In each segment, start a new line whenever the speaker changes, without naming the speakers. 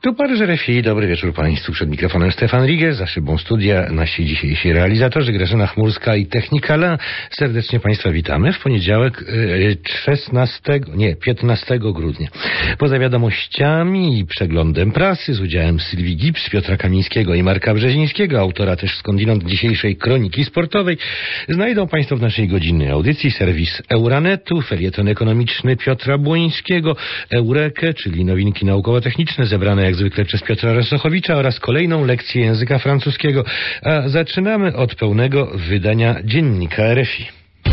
Tu Paryż RFI, dobry wieczór Państwu. Przed mikrofonem Stefan Rigel, za szybą studia nasi dzisiejsi realizatorzy Grażyna Chmurska i Technikala. Serdecznie Państwa witamy w poniedziałek 15 grudnia. Poza wiadomościami i przeglądem prasy z udziałem Sylwii Gibbs, Piotra Kamińskiego i Marka Brzezińskiego, autora też skądinąd dzisiejszej kroniki sportowej, znajdą Państwo w naszej godzinnej audycji serwis Euranetu, felieton ekonomiczny Piotra Błońskiego, Eurekę, czyli nowinki naukowo-techniczne zebrane jak zwykle przez Piotra Rosochowicza oraz kolejną lekcję języka francuskiego. A zaczynamy od pełnego wydania dziennika RFI.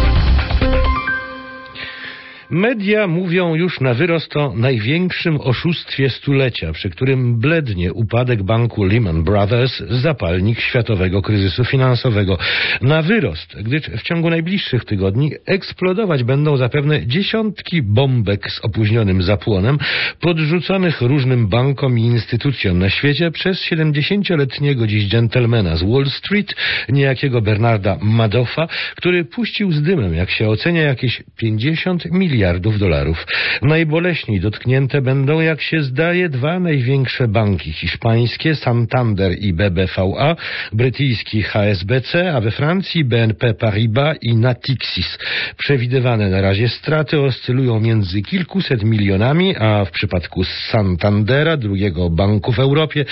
Media mówią już na wyrost o największym oszustwie stulecia, przy którym blednie upadek banku Lehman Brothers, zapalnik światowego kryzysu finansowego. Na wyrost, gdyż w ciągu najbliższych tygodni eksplodować będą zapewne dziesiątki bombek z opóźnionym zapłonem, podrzuconych różnym bankom i instytucjom na świecie przez 70-letniego dziś dżentelmena z Wall Street, niejakiego Bernarda Madoffa, który puścił z dymem, jak się ocenia, jakieś 50 miliardów dolarów. Najboleśniej dotknięte będą, jak się zdaje, dwa największe banki hiszpańskie, Santander i BBVA, brytyjski HSBC, a we Francji BNP Paribas i Natixis. Przewidywane na razie straty oscylują między kilkuset milionami, a w przypadku Santandera, drugiego banku w Europie,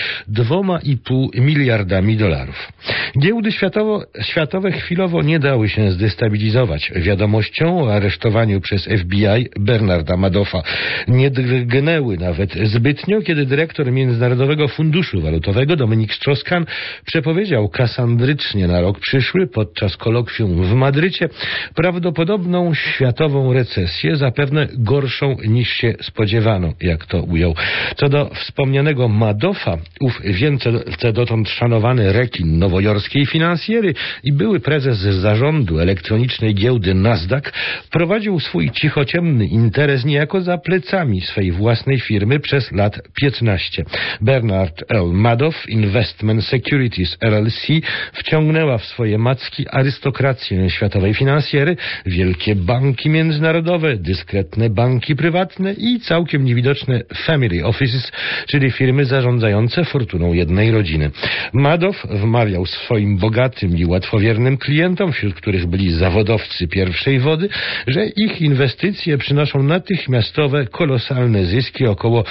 2,5 miliardami dolarów. Giełdy światowe chwilowo nie dały się zdestabilizować wiadomością o aresztowaniu przez FBI Bernarda Madoffa. Nie drgnęły nawet zbytnio, kiedy dyrektor Międzynarodowego Funduszu Walutowego Dominique Strauss-Kahn przepowiedział kasandrycznie na rok przyszły podczas kolokwium w Madrycie prawdopodobną światową recesję, zapewne gorszą niż się spodziewano, jak to ujął. Co do wspomnianego Madoffa, ów wielce dotąd szanowany rekin nowojorskiej finansjery i były prezes zarządu elektronicznej giełdy Nasdaq prowadził swój cichociemny interes niejako za plecami swej własnej firmy przez lat 15. Bernard L. Madoff Investment Securities LLC wciągnęła w swoje macki arystokrację światowej finansjery, wielkie banki międzynarodowe, dyskretne banki prywatne i całkiem niewidoczne family offices, czyli firmy zarządzające fortuną jednej rodziny. Madoff wmawiał swoim bogatym i łatwowiernym klientom, wśród których byli zawodowcy pierwszej wody, że ich inwestycje przynoszą natychmiastowe, kolosalne zyski, około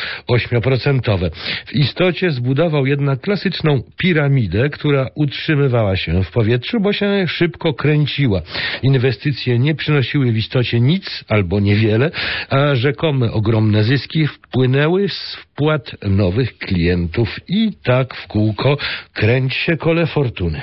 8%. W istocie zbudował jednak klasyczną piramidę, która utrzymywała się w powietrzu, bo się szybko kręciła. Inwestycje nie przynosiły w istocie nic albo niewiele, a rzekome ogromne zyski wpłynęły z wpłat nowych klientów i tak w kółko kręci się kole fortuny.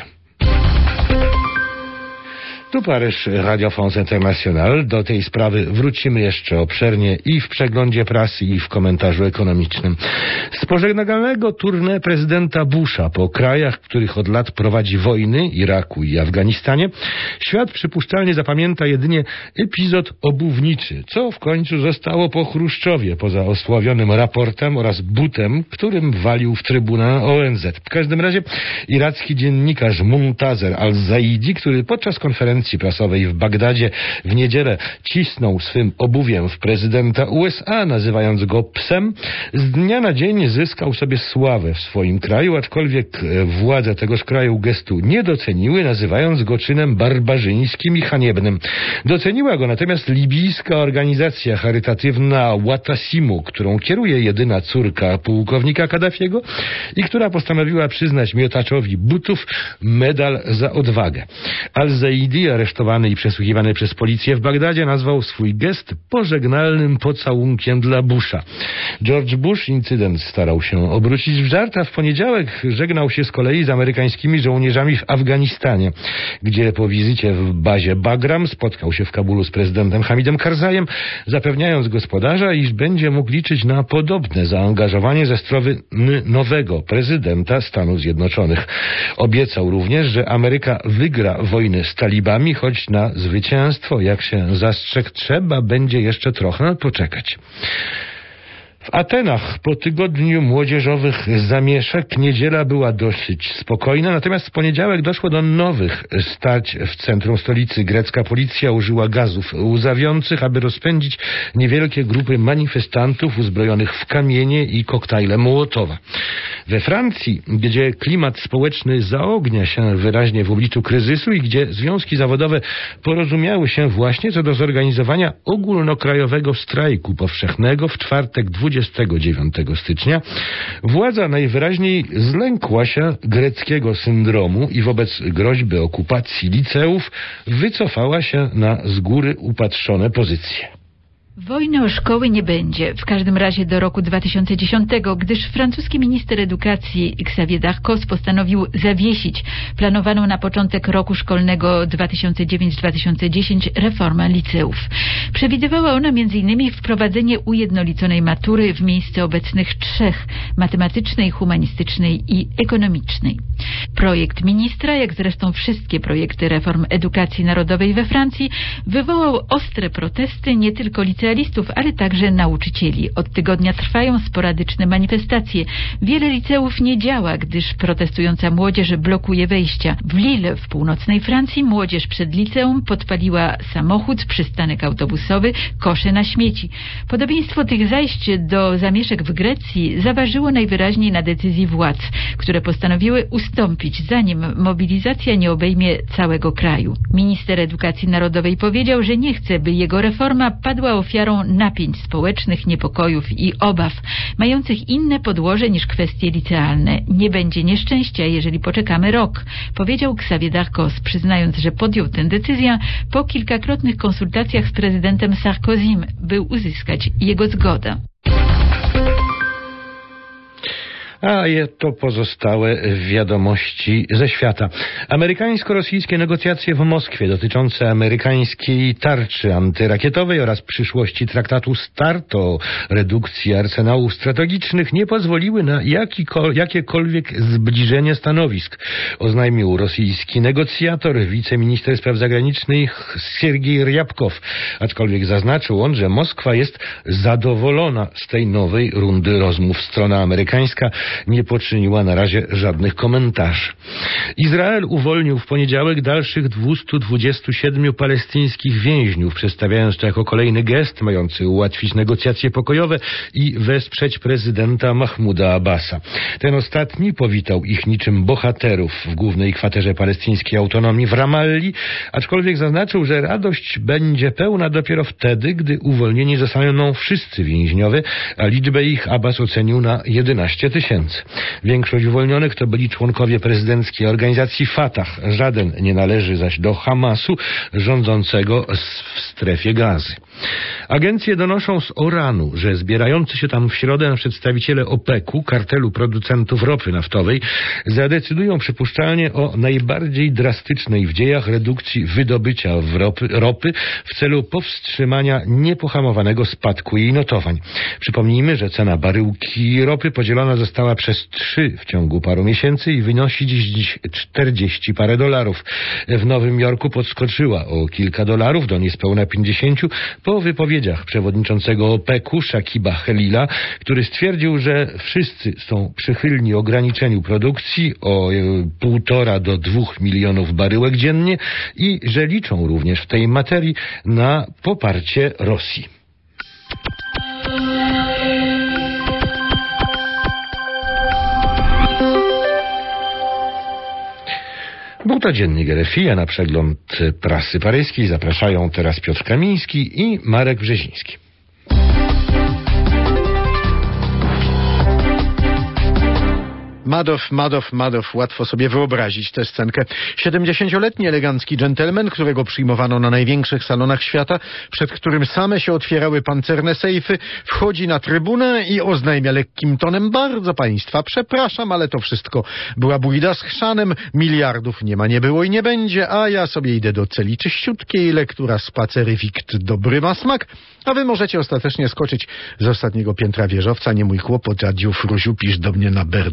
Tu Paryż, Radio France International. Do tej sprawy wrócimy jeszcze obszernie i w przeglądzie prasy, i w komentarzu ekonomicznym. Z pożegnalnego tournée prezydenta Busha po krajach, w których od lat prowadzi wojny, Iraku i Afganistanie, świat przypuszczalnie zapamięta jedynie epizod obuwniczy, co w końcu zostało po Chruszczowie, poza osławionym raportem oraz butem, którym walił w trybunę ONZ. W każdym razie iracki dziennikarz Muntazer al-Zaidi, który podczas konferencji prasowej w Bagdadzie w niedzielę cisnął swym obuwiem w prezydenta USA, nazywając go psem, z dnia na dzień zyskał sobie sławę w swoim kraju, aczkolwiek władze tegoż kraju gestu nie doceniły, nazywając go czynem barbarzyńskim i haniebnym. Doceniła go natomiast libijska organizacja charytatywna Watasimu, którą kieruje jedyna córka pułkownika Kaddafiego i która postanowiła przyznać miotaczowi butów medal za odwagę. Al-Zaidi, aresztowany i przesłuchiwany przez policję w Bagdadzie, nazwał swój gest pożegnalnym pocałunkiem dla Busha. George Bush incydent starał się obrócić w żart, a w poniedziałek żegnał się z kolei z amerykańskimi żołnierzami w Afganistanie, gdzie po wizycie w bazie Bagram spotkał się w Kabulu z prezydentem Hamidem Karzajem, zapewniając gospodarza, iż będzie mógł liczyć na podobne zaangażowanie ze strony nowego prezydenta Stanów Zjednoczonych. Obiecał również, że Ameryka wygra wojnę z talibami, choć na zwycięstwo, jak się zastrzegł, trzeba będzie jeszcze trochę poczekać. W Atenach po tygodniu młodzieżowych zamieszek niedziela była dosyć spokojna, natomiast w poniedziałek doszło do nowych starć w centrum stolicy. Grecka policja użyła gazów łzawiących, aby rozpędzić niewielkie grupy manifestantów uzbrojonych w kamienie i koktajle Mołotowa. We Francji, gdzie klimat społeczny zaognia się wyraźnie w obliczu kryzysu i gdzie związki zawodowe porozumiały się właśnie co do zorganizowania ogólnokrajowego strajku powszechnego w czwartek 29 stycznia, władza najwyraźniej zlękła się greckiego syndromu i wobec groźby okupacji liceów wycofała się na z góry upatrzone pozycje.
Wojny o szkoły nie będzie, w każdym razie do roku 2010, gdyż francuski minister edukacji Xavier Darcos postanowił zawiesić planowaną na początek roku szkolnego 2009-2010 reformę liceów. Przewidywała ona m.in. wprowadzenie ujednoliconej matury w miejsce obecnych 3: matematycznej, humanistycznej i ekonomicznej. Projekt ministra, jak zresztą wszystkie projekty reform edukacji narodowej we Francji, wywołał ostre protesty nie tylko licealistów, ale także nauczycieli. Od tygodnia trwają sporadyczne manifestacje. Wiele liceów nie działa, gdyż protestująca młodzież blokuje wejścia. W Lille, w północnej Francji, młodzież przed liceum podpaliła samochód, przystanek autobusowy, kosze na śmieci. Podobieństwo tych zajść do zamieszek w Grecji zaważyło najwyraźniej na decyzji władz, które postanowiły ustąpić, zanim mobilizacja nie obejmie całego kraju. Minister edukacji narodowej powiedział, że nie chce, by jego reforma padła ofiarą napięć społecznych, niepokojów i obaw, mających inne podłoże niż kwestie licealne. Nie będzie nieszczęścia, jeżeli poczekamy rok, powiedział Xavier Darcos, przyznając, że podjął tę decyzję po kilkakrotnych konsultacjach z prezydentem Sarkozym, by uzyskać jego zgodę.
A to pozostałe wiadomości ze świata. Amerykańsko-rosyjskie negocjacje w Moskwie dotyczące amerykańskiej tarczy antyrakietowej oraz przyszłości traktatu START o redukcji arsenałów strategicznych nie pozwoliły na jakiekolwiek zbliżenie stanowisk, oznajmił rosyjski negocjator, wiceminister spraw zagranicznych Sergiej Ryabkow, aczkolwiek zaznaczył on, że Moskwa jest zadowolona z tej nowej rundy rozmów. Strona amerykańska nie poczyniła na razie żadnych komentarzy. Izrael uwolnił w poniedziałek dalszych 227 palestyńskich więźniów, przedstawiając to jako kolejny gest mający ułatwić negocjacje pokojowe i wesprzeć prezydenta Mahmuda Abbasa. Ten ostatni powitał ich niczym bohaterów w głównej kwaterze palestyńskiej autonomii w Ramalli, aczkolwiek zaznaczył, że radość będzie pełna dopiero wtedy, gdy uwolnieni zostaną wszyscy więźniowie, a liczbę ich Abbas ocenił na 11 000. Większość uwolnionych to byli członkowie prezydenckiej organizacji Fatah. Żaden nie należy zaś do Hamasu rządzącego w strefie Gazy. Agencje donoszą z Oranu, że zbierający się tam w środę przedstawiciele OPEC-u, kartelu producentów ropy naftowej, zadecydują przypuszczalnie o najbardziej drastycznej w dziejach redukcji wydobycia ropy w celu powstrzymania niepohamowanego spadku jej notowań. Przypomnijmy, że cena baryłki ropy podzielona została przez 3 w ciągu paru miesięcy i wynosi dziś 40 parę dolarów. W Nowym Jorku podskoczyła o kilka dolarów do niespełna 50 po wypowiedziach przewodniczącego OPEC-u Shakiba Helila, który stwierdził, że wszyscy są przychylni ograniczeniu produkcji o 1,5 do 2 milionów baryłek dziennie i że liczą również w tej materii na poparcie Rosji. Był to dziennik RFI, a na przegląd prasy paryskiej zapraszają teraz Piotr Kamiński i Marek Brzeziński.
Madoff, łatwo sobie wyobrazić tę scenkę. 70-letni elegancki dżentelmen, którego przyjmowano na największych salonach świata, przed którym same się otwierały pancerne sejfy, wchodzi na trybunę i oznajmia lekkim tonem: bardzo państwa przepraszam, ale to wszystko była bójda z chrzanem, miliardów nie ma, nie było i nie będzie, a ja sobie idę do celi czyściutkiej, lektura spaceryfikt dobry ma smak, a wy możecie ostatecznie skoczyć z ostatniego piętra wieżowca, nie mój kłopot, a dziu Fruziu, pisz do mnie na Berdyczów.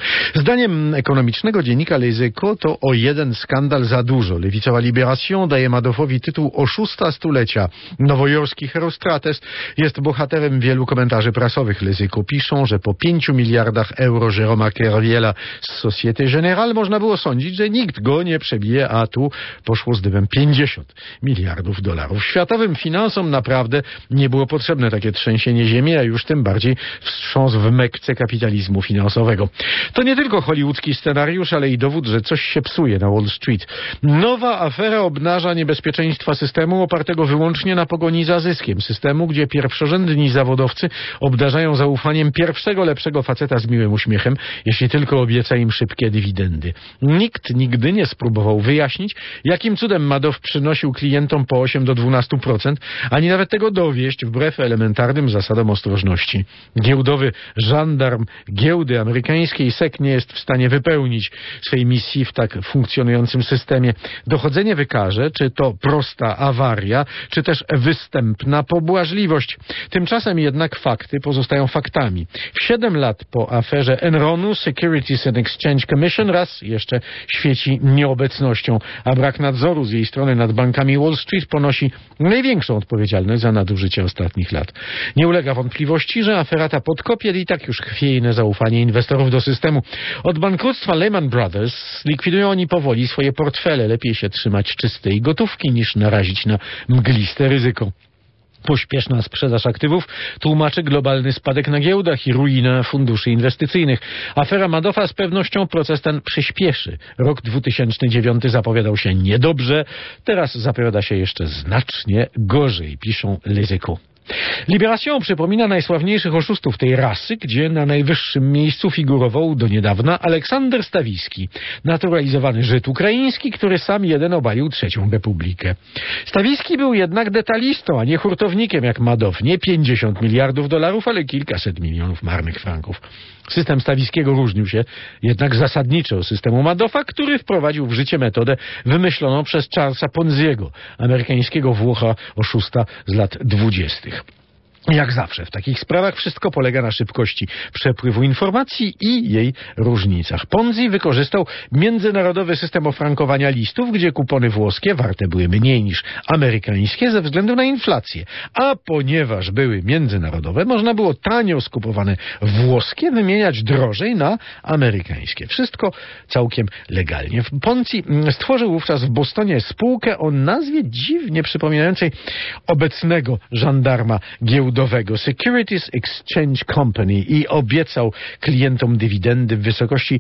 Zdaniem ekonomicznego dziennika Les Echos to o jeden skandal za dużo. Lewicowa Libération daje Madoffowi tytuł oszusta stulecia. Nowojorski Herostrates jest bohaterem wielu komentarzy prasowych. Les Echos piszą, że po 5 miliardach euro Jérôme'a Kerviela z Société Générale można było sądzić, że nikt go nie przebije, a tu poszło z dymem 50 miliardów dolarów. Światowym finansom naprawdę nie było potrzebne takie trzęsienie ziemi, a już tym bardziej wstrząs w Mekce kapitalizmu finansowego. To nie tylko hollywoodzki scenariusz, ale i dowód, że coś się psuje na Wall Street. Nowa afera obnaża niebezpieczeństwa systemu opartego wyłącznie na pogoni za zyskiem. Systemu, gdzie pierwszorzędni zawodowcy obdarzają zaufaniem pierwszego lepszego faceta z miłym uśmiechem, jeśli tylko obieca im szybkie dywidendy. Nikt nigdy nie spróbował wyjaśnić, jakim cudem Madoff przynosił klientom po 8 do 12%, ani nawet tego dowieść wbrew elementarnym zasadom ostrożności. Giełdowy żandarm giełdy amerykańskiej SEC nie jest w stanie wypełnić swej misji w tak funkcjonującym systemie. Dochodzenie wykaże, czy to prosta awaria, czy też występna pobłażliwość. Tymczasem jednak fakty pozostają faktami. W 7 lat po aferze Enronu Securities and Exchange Commission raz jeszcze świeci nieobecnością, a brak nadzoru z jej strony nad bankami Wall Street ponosi największą odpowiedzialność za nadużycie ostatnich lat. Nie ulega wątpliwości, że afera ta podkopie i tak już chwiejne zaufanie inwestorów do systemu. Od bankructwa Lehman Brothers likwidują oni powoli swoje portfele. Lepiej się trzymać czystej gotówki niż narazić na mgliste ryzyko. Pośpieszna sprzedaż aktywów tłumaczy globalny spadek na giełdach i ruinę funduszy inwestycyjnych. Afera Madoffa z pewnością proces ten przyspieszy. Rok 2009 zapowiadał się niedobrze, teraz zapowiada się jeszcze znacznie gorzej, piszą Les Echos. Libération przypomina najsławniejszych oszustów tej rasy, gdzie na najwyższym miejscu figurował do niedawna Aleksander Stawiski, naturalizowany Żyd ukraiński, który sam jeden obalił III Republikę. Stawiski był jednak detalistą, a nie hurtownikiem jak Madoff. Nie 50 miliardów dolarów, ale kilkaset milionów marnych franków. System Stawiskiego różnił się jednak zasadniczo od systemu Madoffa, który wprowadził w życie metodę wymyśloną przez Charlesa Ponziego, amerykańskiego Włocha oszusta z lat 20. Jak zawsze w takich sprawach wszystko polega na szybkości przepływu informacji i jej różnicach. Ponzi wykorzystał międzynarodowy system ofrankowania listów, gdzie kupony włoskie warte były mniej niż amerykańskie ze względu na inflację. A ponieważ były międzynarodowe, można było tanio skupowane włoskie wymieniać drożej na amerykańskie. Wszystko całkiem legalnie. Ponzi stworzył wówczas w Bostonie spółkę o nazwie dziwnie przypominającej obecnego żandarma giełdowego Securities Exchange Company i obiecał klientom dywidendy w wysokości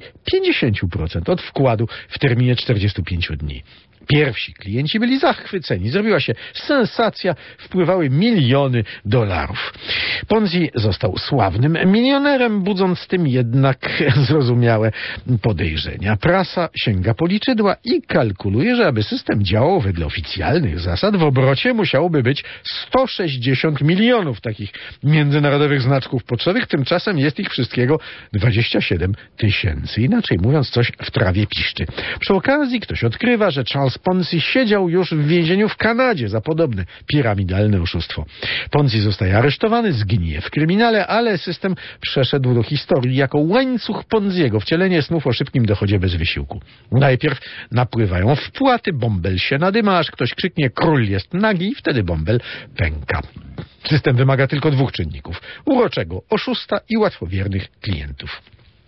50% od wkładu w terminie 45 dni. Pierwsi klienci byli zachwyceni. Zrobiła się sensacja, wpływały miliony dolarów. Ponzi został sławnym milionerem, budząc z tym jednak zrozumiałe podejrzenia. Prasa sięga po liczydła i kalkuluje, że aby system działał wedle oficjalnych zasad, w obrocie musiałoby być 160 milionów takich międzynarodowych znaczków pocztowych. Tymczasem jest ich wszystkiego 27 tysięcy. Inaczej mówiąc, coś w trawie piszczy. Przy okazji ktoś odkrywa, że Charles Ponzi siedział już w więzieniu w Kanadzie za podobne piramidalne oszustwo. Ponzi zostaje aresztowany, zgnije w kryminale, ale system przeszedł do historii jako łańcuch Ponziego, wcielenie snów o szybkim dochodzie bez wysiłku. Najpierw napływają wpłaty, bąbel się nadyma, aż ktoś krzyknie: król jest nagi, i wtedy bąbel pęka. System wymaga tylko 2 czynników: uroczego oszusta i łatwowiernych klientów.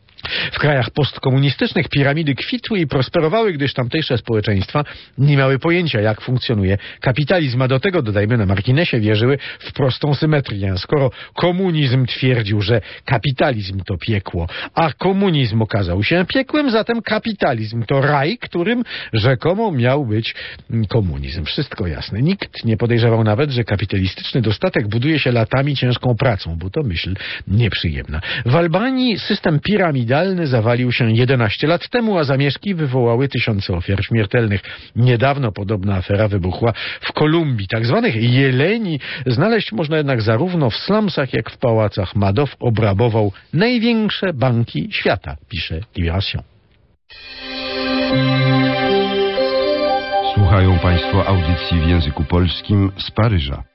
W krajach postkomunistycznych piramidy kwitły i prosperowały, gdyż tamtejsze społeczeństwa nie miały pojęcia, jak funkcjonuje kapitalizm, a do tego, dodajmy na marginesie, wierzyły w prostą symetrię. Skoro komunizm twierdził, że kapitalizm to piekło, a komunizm okazał się piekłem, zatem kapitalizm to raj, którym rzekomo miał być komunizm. Wszystko jasne. Nikt nie podejrzewał nawet, że kapitalistyczny dostatek buduje się latami ciężką pracą, bo to myśl nieprzyjemna. W Albanii system piramidalny zawalił się 11 lat temu, a zamieszki wywołały tysiące ofiar śmiertelnych. Niedawno podobna afera wybuchła w Kolumbii. Tak zwanych jeleni znaleźć można jednak zarówno w slumsach, jak w pałacach. Madoff obrabował największe banki świata, pisze Libération.
Słuchają Państwo audycji w języku polskim z Paryża.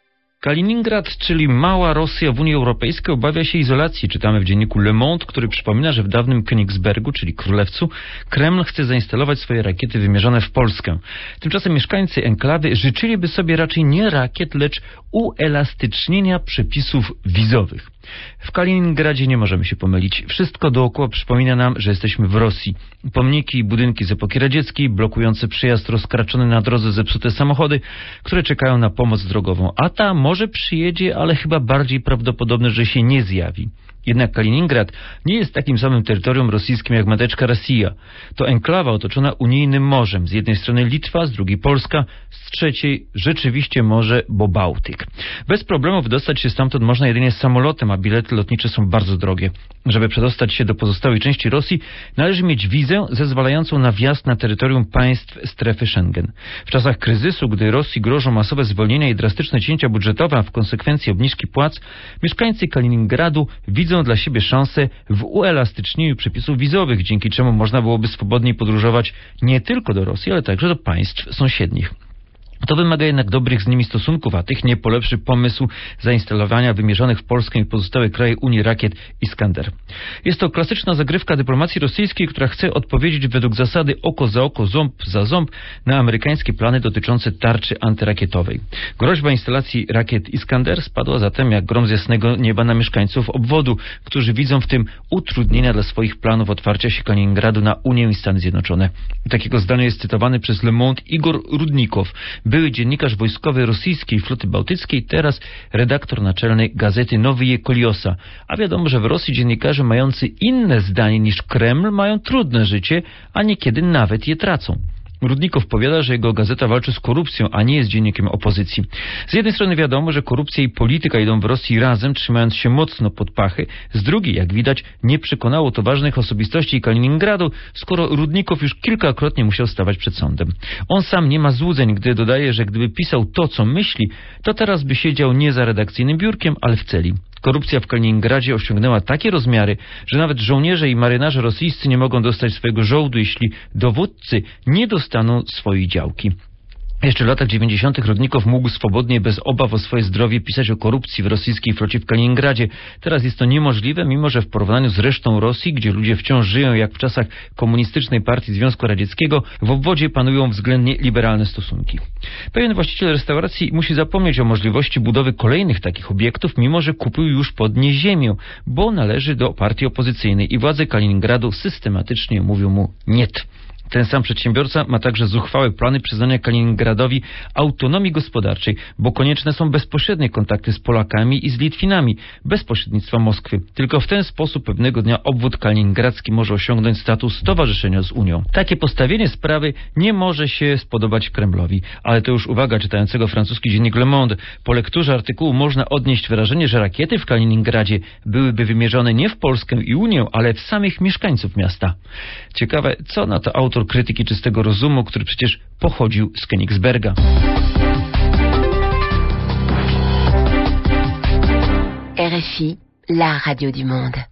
Kaliningrad, czyli mała Rosja w Unii Europejskiej, obawia się izolacji. Czytamy w dzienniku Le Monde, który przypomina, że w dawnym Königsbergu, czyli Królewcu, Kreml chce zainstalować swoje rakiety wymierzone w Polskę. Tymczasem mieszkańcy enklawy życzyliby sobie raczej nie rakiet, lecz uelastycznienia przepisów wizowych. W Kaliningradzie nie możemy się pomylić. Wszystko dookoła przypomina nam, że jesteśmy w Rosji. Pomniki i budynki z epoki radzieckiej, blokujące przejazd, rozkraczone na drodze zepsute samochody, które czekają na pomoc drogową. A ta może przyjedzie, ale chyba bardziej prawdopodobne, że się nie zjawi. Jednak Kaliningrad nie jest takim samym terytorium rosyjskim jak mateczka Rosja. To enklawa otoczona unijnym morzem. Z jednej strony Litwa, z drugiej Polska, z trzeciej rzeczywiście morze, bo Bałtyk. Bez problemu wydostać się stamtąd można jedynie samolotem, a bilety lotnicze są bardzo drogie. Żeby przedostać się do pozostałej części Rosji, należy mieć wizę zezwalającą na wjazd na terytorium państw strefy Schengen. W czasach kryzysu, gdy Rosji grożą masowe zwolnienia i drastyczne cięcia budżetowe, a w konsekwencji obniżki płac, mieszkańcy Kaliningradu widzą dla siebie szansę w uelastycznieniu przepisów wizowych, dzięki czemu można byłoby swobodniej podróżować nie tylko do Rosji, ale także do państw sąsiednich. To wymaga jednak dobrych z nimi stosunków, a tych nie polepszy pomysł zainstalowania wymierzonych w Polskę i pozostałe kraje Unii rakiet Iskander. Jest to klasyczna zagrywka dyplomacji rosyjskiej, która chce odpowiedzieć według zasady oko za oko, ząb za ząb na amerykańskie plany dotyczące tarczy antyrakietowej. Groźba instalacji rakiet Iskander spadła zatem jak grom z jasnego nieba na mieszkańców obwodu, którzy widzą w tym utrudnienia dla swoich planów otwarcia się Kaliningradu na Unię i Stany Zjednoczone. Takiego zdania jest cytowany przez Le Monde Igor Rudnikow, były dziennikarz wojskowy rosyjskiej floty bałtyckiej, teraz redaktor naczelny gazety Nowyje Koliosa. A wiadomo, że w Rosji dziennikarze mający inne zdanie niż Kreml mają trudne życie, a niekiedy nawet je tracą. Rudnikow powiada, że jego gazeta walczy z korupcją, a nie jest dziennikiem opozycji. Z jednej strony wiadomo, że korupcja i polityka idą w Rosji razem, trzymając się mocno pod pachy. Z drugiej, jak widać, nie przekonało to ważnych osobistości Kaliningradu, skoro Rudnikow już kilkakrotnie musiał stawać przed sądem. On sam nie ma złudzeń, gdy dodaje, że gdyby pisał to, co myśli, to teraz by siedział nie za redakcyjnym biurkiem, ale w celi. Korupcja w Kaliningradzie osiągnęła takie rozmiary, że nawet żołnierze i marynarze rosyjscy nie mogą dostać swojego żołdu, jeśli dowódcy nie dostaną swojej działki. Jeszcze w latach 90. Rudnikow mógł swobodnie, bez obaw o swoje zdrowie, pisać o korupcji w rosyjskiej flocie w Kaliningradzie. Teraz jest to niemożliwe, mimo że w porównaniu z resztą Rosji, gdzie ludzie wciąż żyją jak w czasach komunistycznej partii Związku Radzieckiego, w obwodzie panują względnie liberalne stosunki. Pewien właściciel restauracji musi zapomnieć o możliwości budowy kolejnych takich obiektów, mimo że kupił już pod nie ziemię, bo należy do partii opozycyjnej i władze Kaliningradu systematycznie mówią mu niet. Ten sam przedsiębiorca ma także zuchwałe plany przyznania Kaliningradowi autonomii gospodarczej, bo konieczne są bezpośrednie kontakty z Polakami i z Litwinami, bez pośrednictwa Moskwy. Tylko w ten sposób pewnego dnia obwód kaliningradzki może osiągnąć status stowarzyszenia z Unią. Takie postawienie sprawy nie może się spodobać Kremlowi, ale to już uwaga czytającego francuski dziennik Le Monde. Po lekturze artykułu można odnieść wrażenie, że rakiety w Kaliningradzie byłyby wymierzone nie w Polskę i Unię, ale w samych mieszkańców miasta. Ciekawe, co na to autor krytyki czystego rozumu, który przecież pochodził z Königsberga.
RFI, la radio du monde.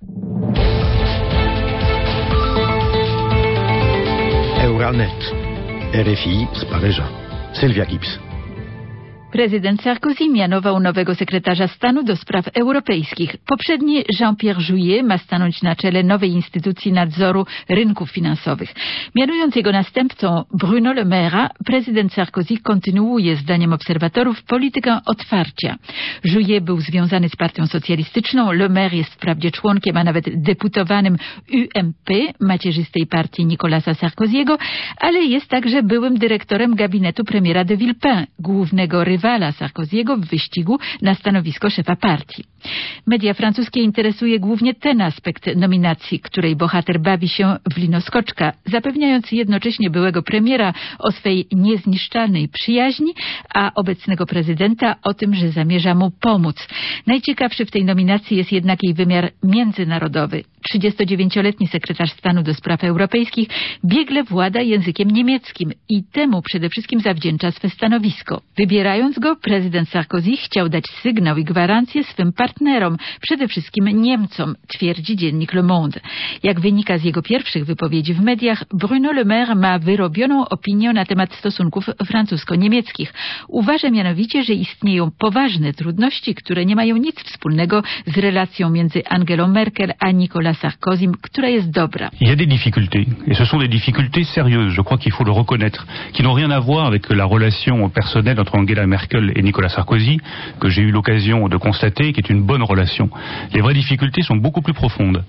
Euranet. RFI z Paryża. Sylwia Gibbs.
Prezydent Sarkozy mianował nowego sekretarza stanu do spraw europejskich. Poprzedni Jean-Pierre Jouyet ma stanąć na czele nowej instytucji nadzoru rynków finansowych. Mianując jego następcą Bruno Le Maire, prezydent Sarkozy kontynuuje, zdaniem obserwatorów, politykę otwarcia. Jouyet był związany z partią socjalistyczną, Le Maire jest wprawdzie członkiem, a nawet deputowanym UMP, macierzystej partii Nicolasa Sarkozy'ego, ale jest także byłym dyrektorem gabinetu premiera de Villepin, głównego rywala Sarkozy'ego w wyścigu na stanowisko szefa partii. Media francuskie interesuje głównie ten aspekt nominacji, której bohater bawi się w linoskoczka, zapewniając jednocześnie byłego premiera o swej niezniszczalnej przyjaźni, a obecnego prezydenta o tym, że zamierza mu pomóc. Najciekawszy w tej nominacji jest jednak jej wymiar międzynarodowy. 39-letni sekretarz stanu do spraw europejskich biegle włada językiem niemieckim i temu przede wszystkim zawdzięcza swe stanowisko. Wybierając go, prezydent Sarkozy chciał dać sygnał i gwarancję swym partnerom, przede wszystkim Niemcom, twierdzi dziennik Le Monde. Jak wynika z jego pierwszych wypowiedzi w mediach, Bruno Le Maire ma wyrobioną opinię na temat stosunków francusko-niemieckich. Uważa mianowicie, że istnieją poważne trudności, które nie mają nic wspólnego z relacją między Angelą Merkel a Nicolas Sarkozym, która jest dobra.
Il y a des difficultés, et ce sont des difficultés sérieuses, je crois qu'il faut le reconnaître, qui n'ont rien à voir avec la relation personnelle entre Angela Merkel et Nicolas Sarkozy, que j'ai eu l'occasion de constater, qui est une bonne relation. Les vraies difficultés sont beaucoup plus profondes.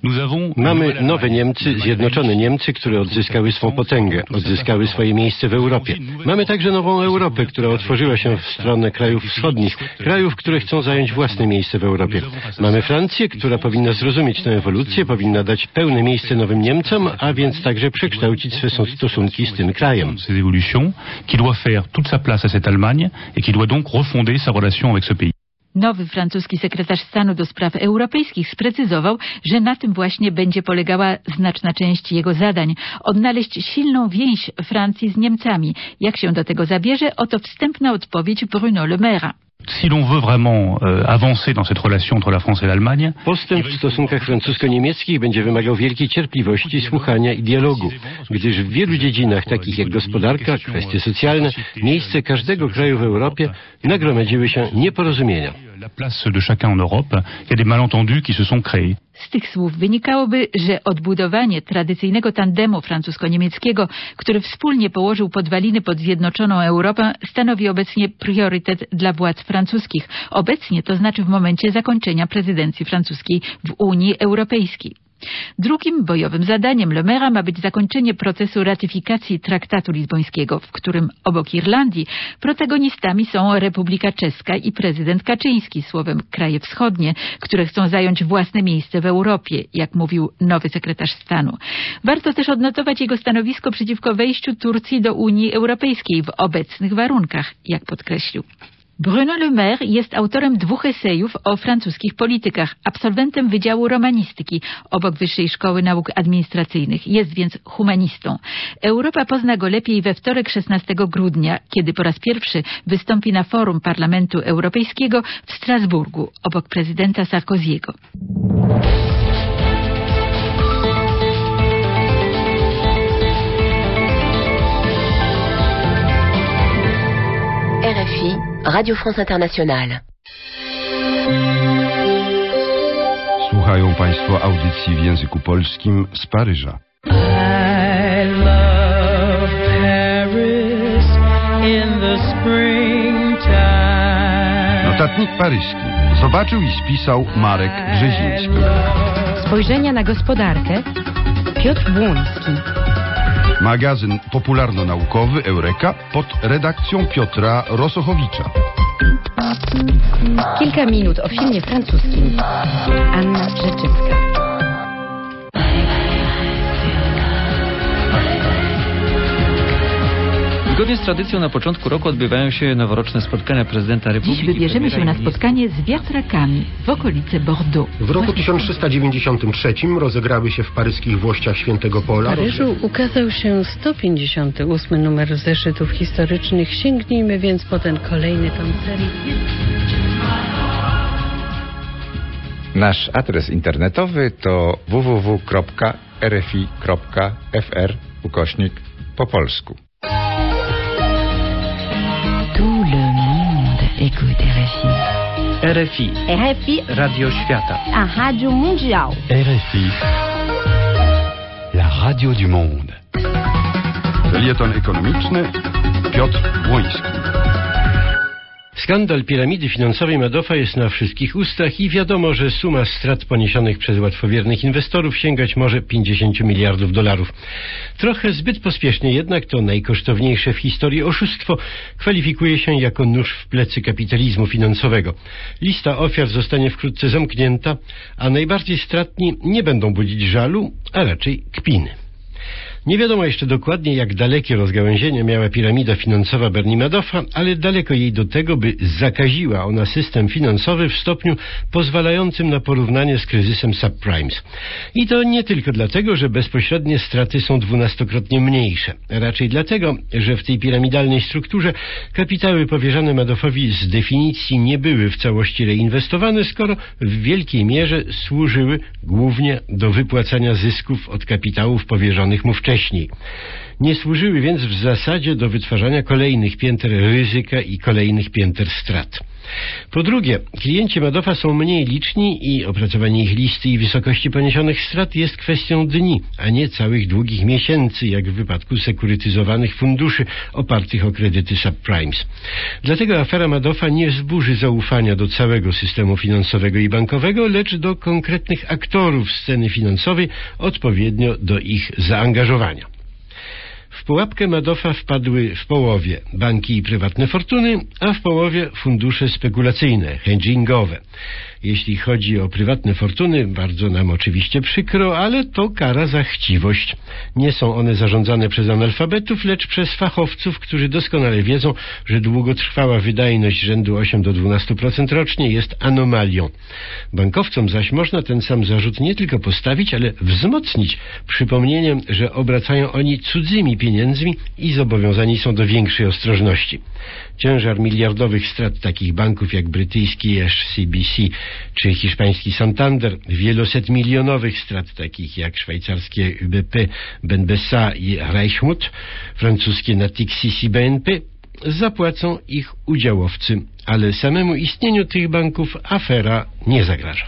Mamy nowe Niemcy, zjednoczone Niemcy, które odzyskały swą potęgę, odzyskały swoje miejsce w Europie. Mamy także nową Europę, która otworzyła się w stronę krajów wschodnich, krajów, które chcą zająć własne miejsce w Europie. Mamy Francję, która powinna zrozumieć tę ewolucję, powinna dać pełne miejsce nowym Niemcom, a więc także przekształcić swe stosunki z tym krajem.
Ces évolutions, qui doit faire toute sa place à cette Allemagne et qui doit donc refonder sa relation avec ce pays.
Nowy francuski sekretarz stanu do spraw europejskich sprecyzował, że na tym właśnie będzie polegała znaczna część jego zadań. Odnaleźć silną więź Francji z Niemcami. Jak się do tego zabierze, oto wstępna odpowiedź Bruno Le Maire.
Si l'on veut vraiment avancer dans cette relation entre la France et l'Allemagne,
postęp w stosunkach francusko-niemieckich będzie wymagał wielkiej cierpliwości, słuchania i dialogu, gdyż w wielu dziedzinach, takich jak gospodarka, kwestie socjalne, miejsce każdego kraju w Europie nagromadziły się nieporozumienia.
La place de chacun en Europe, il y a des malentendus qui se sont créés.
Z tych słów wynikałoby, że odbudowanie tradycyjnego tandemu francusko-niemieckiego, który wspólnie położył podwaliny pod zjednoczoną Europę, stanowi obecnie priorytet dla władz francuskich. Obecnie to znaczy w momencie zakończenia prezydencji francuskiej w Unii Europejskiej. Drugim bojowym zadaniem Le Maire'a ma być zakończenie procesu ratyfikacji traktatu lizbońskiego, w którym obok Irlandii protagonistami są Republika Czeska i prezydent Kaczyński, słowem kraje wschodnie, które chcą zająć własne miejsce w Europie, jak mówił nowy sekretarz stanu. Warto też odnotować jego stanowisko przeciwko wejściu Turcji do Unii Europejskiej w obecnych warunkach, jak podkreślił. Bruno Le Maire jest autorem 2 esejów o francuskich politykach, absolwentem Wydziału Romanistyki obok Wyższej Szkoły Nauk Administracyjnych. Jest więc humanistą. Europa pozna go lepiej we wtorek 16 grudnia, kiedy po raz pierwszy wystąpi na forum Parlamentu Europejskiego w Strasburgu obok prezydenta Sarkozy'ego.
RFI, Radio France Internationale.
Słuchają Państwo audycji w języku polskim z Paryża.
I love Paris in the springtime.
Notatnik paryski zobaczył i spisał Marek Brzeziński.
Spojrzenia na gospodarkę Piotr Błoński.
Magazyn popularno-naukowy Eureka pod redakcją Piotra Rosochowicza.
Kilka minut o filmie francuskim. Anna Rzeczewska.
Zgodnie z tradycją na początku roku odbywają się noworoczne spotkania prezydenta Republiki.
Dziś wybierzemy się na spotkanie z wiatrakami w okolice Bordeaux.
W roku 1393 rozegrały się w paryskich włościach Świętego Pola.
W Paryżu ukazał się 158 numer zeszytów historycznych. Sięgnijmy więc po ten kolejny tom serii.
Nasz adres internetowy to www.rfi.fr/po polsku.
Tout le monde écoute RFI.
RFI.
RFI.
Radio Świata.
A Rádio Mundial.
RFI. La radio du monde. Felieton ekonomiczny Piotr Błoński.
Skandal piramidy finansowej Madoffa jest na wszystkich ustach i wiadomo, że suma strat poniesionych przez łatwowiernych inwestorów sięgać może 50 miliardów dolarów. Trochę zbyt pospiesznie jednak to najkosztowniejsze w historii oszustwo kwalifikuje się jako nóż w plecy kapitalizmu finansowego. Lista ofiar zostanie wkrótce zamknięta, a najbardziej stratni nie będą budzić żalu, a raczej kpiny. Nie wiadomo jeszcze dokładnie, jak dalekie rozgałęzienie miała piramida finansowa Bernie Madoffa, ale daleko jej do tego, by zakaziła ona system finansowy w stopniu pozwalającym na porównanie z kryzysem subprimes. I to nie tylko dlatego, że bezpośrednie straty są 12-krotnie mniejsze. Raczej dlatego, że w tej piramidalnej strukturze kapitały powierzane Madoffowi z definicji nie były w całości reinwestowane, skoro w wielkiej mierze służyły głównie do wypłacania zysków od kapitałów powierzonych mu wcześniej. Nie służyły więc w zasadzie do wytwarzania kolejnych pięter ryzyka i kolejnych pięter strat. Po drugie, klienci Madoffa są mniej liczni i opracowanie ich listy i wysokości poniesionych strat jest kwestią dni, a nie całych długich miesięcy, jak w wypadku sekurytyzowanych funduszy opartych o kredyty subprimes. Dlatego afera Madoffa nie wzburzy zaufania do całego systemu finansowego i bankowego, lecz do konkretnych aktorów sceny finansowej, odpowiednio do ich zaangażowania. W pułapkę Madoffa wpadły w połowie banki i prywatne fortuny, a w połowie fundusze spekulacyjne, hedgingowe. Jeśli chodzi o prywatne fortuny, bardzo nam oczywiście przykro, ale to kara za chciwość. Nie są one zarządzane przez analfabetów, lecz przez fachowców, którzy doskonale wiedzą, że długotrwała wydajność rzędu 8 do 12% rocznie jest anomalią. Bankowcom zaś można ten sam zarzut nie tylko postawić, ale wzmocnić przypomnieniem, że obracają oni cudzymi pieniędzmi i zobowiązani są do większej ostrożności. Ciężar miliardowych strat takich banków jak brytyjski HSBC czy hiszpański Santander, wieloset milionowych strat takich jak szwajcarskie UBP, BNBSA i Reichsmut, francuskie Natixis i BNP, zapłacą ich udziałowcy, ale samemu istnieniu tych banków afera nie zagraża.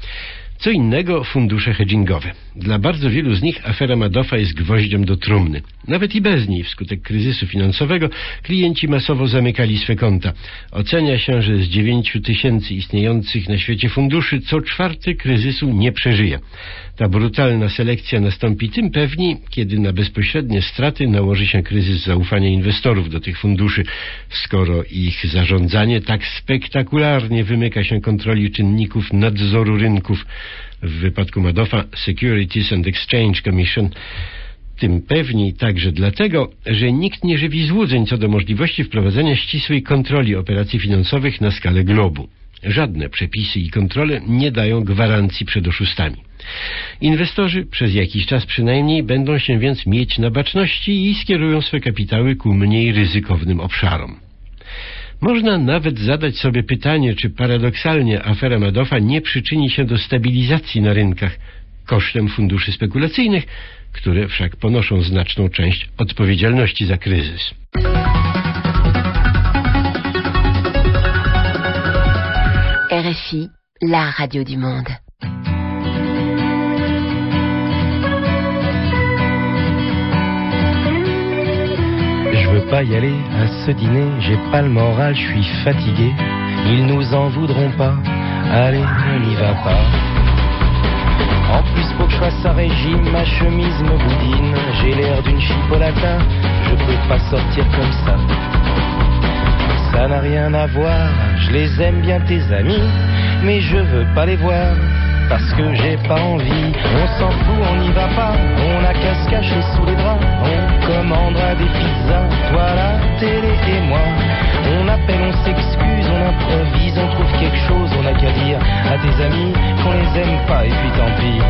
Co innego fundusze hedgingowe. Dla bardzo wielu z nich afera Madoffa jest gwoździem do trumny. Nawet i bez niej, wskutek kryzysu finansowego, klienci masowo zamykali swe konta. Ocenia się, że z 9 000 istniejących na świecie funduszy co czwarty kryzysu nie przeżyje. Ta brutalna selekcja nastąpi tym pewniej, kiedy na bezpośrednie straty nałoży się kryzys zaufania inwestorów do tych funduszy, skoro ich zarządzanie tak spektakularnie wymyka się kontroli czynników nadzoru rynków. W wypadku Madoffa Securities and Exchange Commission. Tym pewniej także dlatego, że nikt nie żywi złudzeń co do możliwości wprowadzenia ścisłej kontroli operacji finansowych na skalę globu. Żadne przepisy i kontrole nie dają gwarancji przed oszustami. Inwestorzy przez jakiś czas przynajmniej będą się więc mieć na baczności i skierują swe kapitały ku mniej ryzykownym obszarom. Można nawet zadać sobie pytanie, czy paradoksalnie afera Madoffa nie przyczyni się do stabilizacji na rynkach kosztem funduszy spekulacyjnych, które wszak ponoszą znaczną część odpowiedzialności za kryzys.
RFI, la radio du monde.
Je veux pas y aller à ce dîner, j'ai pas le moral, je suis fatigué. Ils nous en voudront pas, allez, on n'y va pas. En plus faut que je fasse un régime, ma chemise me boudine. J'ai l'air d'une chipolata, je peux pas sortir comme ça. Ça n'a rien à voir, je les aime bien tes amis, mais je veux pas les voir, parce que j'ai pas envie. On s'en fout, on n'y va pas, on a qu'à se cacher sous les draps. On commandera des pizzas, toi la télé et moi. On appelle, on s'excuse, on improvise, on trouve quelque chose. On a qu'à dire à tes amis qu'on les aime pas et puis tant pis.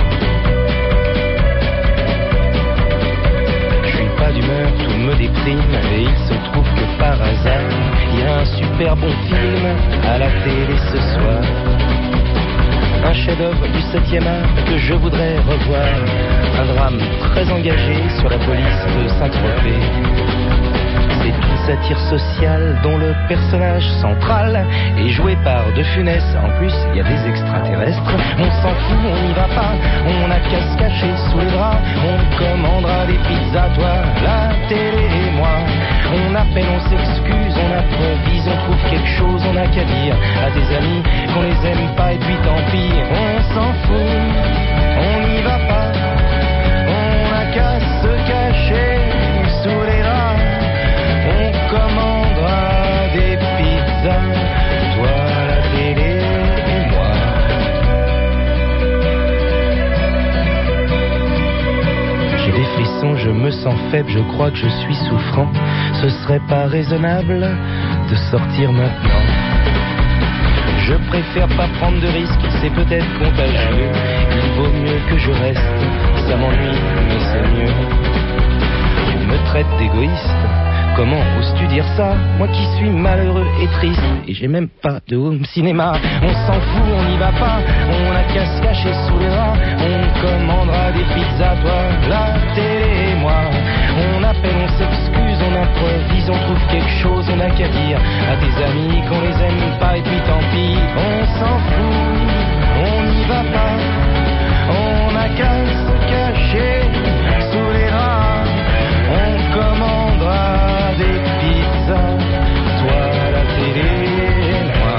Je suis pas d'humeur, tout me déprime, et il se trouve que par hasard il y a un super bon film à la télé ce soir. Un chef-d'œuvre du 7e art que je voudrais revoir. Un drame très engagé sur la police de Saint-Tropez. C'est une satire sociale dont le personnage central est joué par De Funès. En plus, il y a des extraterrestres. On s'en fout, on n'y va pas. On n'a qu'à se cacher sous les draps. On commandera des pizzas, toi, la télé et moi. On appelle, on s'excuse, on improvise, on trouve quelque chose. On n'a qu'à dire à tes amis qu'on les aime pas et puis tant pis. On s'en fout, on n'y va pas. On n'a qu'à se cacher sous les draps. On commandera des pizzas, toi la télé et moi. J'ai des frissons, sens faible, je crois que je suis souffrant. Ce serait pas raisonnable de sortir maintenant. Je préfère pas prendre de risques, c'est peut-être contagieux. Il vaut mieux que je reste, ça m'ennuie, mais c'est mieux. On me traite d'égoïste, comment oses-tu dire ça? Moi qui suis malheureux et triste, et j'ai même pas de home cinéma. On s'en fout, on n'y va pas, on a qu'à se cacher sous les rats. On commandera des pizzas, toi, la télé et moi. On appelle, on s'excuse, on improvise, on trouve quelque chose, on n'a qu'à dire à des amis qu'on les aime pas et puis tant pis. On s'en fout, on n'y va pas, on n'a qu'à se cacher sous les rats. On commandera des pizzas, toi la télé et moi.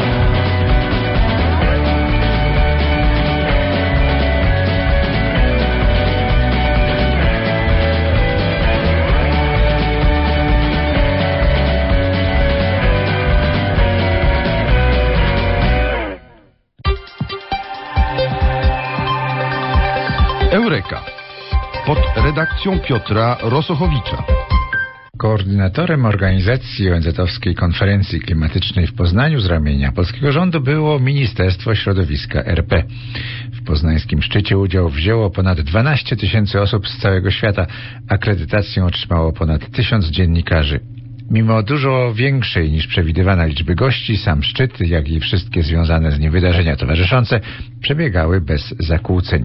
Eureka. Pod redakcją Piotra Rosochowicza.
Koordynatorem organizacji ONZ-owskiej konferencji klimatycznej w Poznaniu z ramienia polskiego rządu było Ministerstwo Środowiska RP. W poznańskim szczycie udział wzięło ponad 12 000 osób z całego świata. Akredytację otrzymało ponad 1000 dziennikarzy. Mimo dużo większej niż przewidywana liczby gości, sam szczyt, jak i wszystkie związane z nim wydarzenia towarzyszące przebiegały bez zakłóceń.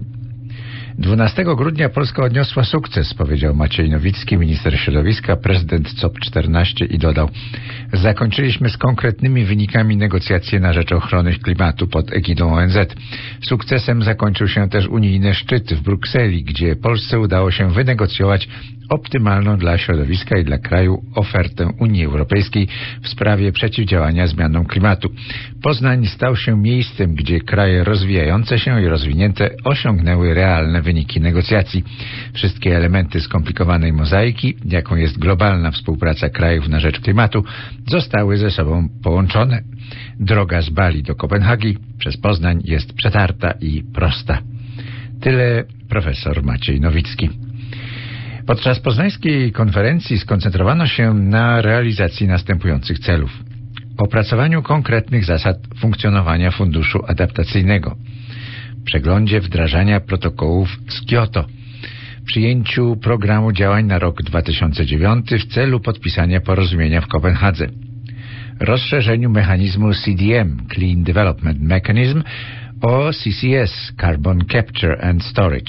12 grudnia Polska odniosła sukces, powiedział Maciej Nowicki, minister środowiska, prezydent COP14 i dodał: zakończyliśmy z konkretnymi wynikami negocjacje na rzecz ochrony klimatu pod egidą ONZ. Sukcesem zakończył się też unijny szczyt w Brukseli, gdzie Polsce udało się wynegocjować optymalną dla środowiska i dla kraju ofertę Unii Europejskiej w sprawie przeciwdziałania zmianom klimatu. Poznań stał się miejscem, gdzie kraje rozwijające się i rozwinięte osiągnęły realne wyniki negocjacji. Wszystkie elementy skomplikowanej mozaiki, jaką jest globalna współpraca krajów na rzecz klimatu, zostały ze sobą połączone. Droga z Bali do Kopenhagi przez Poznań jest przetarta i prosta. Tyle profesor Maciej Nowicki. Podczas poznańskiej konferencji skoncentrowano się na realizacji następujących celów: opracowaniu konkretnych zasad funkcjonowania funduszu adaptacyjnego, przeglądzie wdrażania protokołów z Kioto, przyjęciu programu działań na rok 2009 w celu podpisania porozumienia w Kopenhadze, rozszerzeniu mechanizmu CDM, Clean Development Mechanism, o CCS, Carbon Capture and Storage.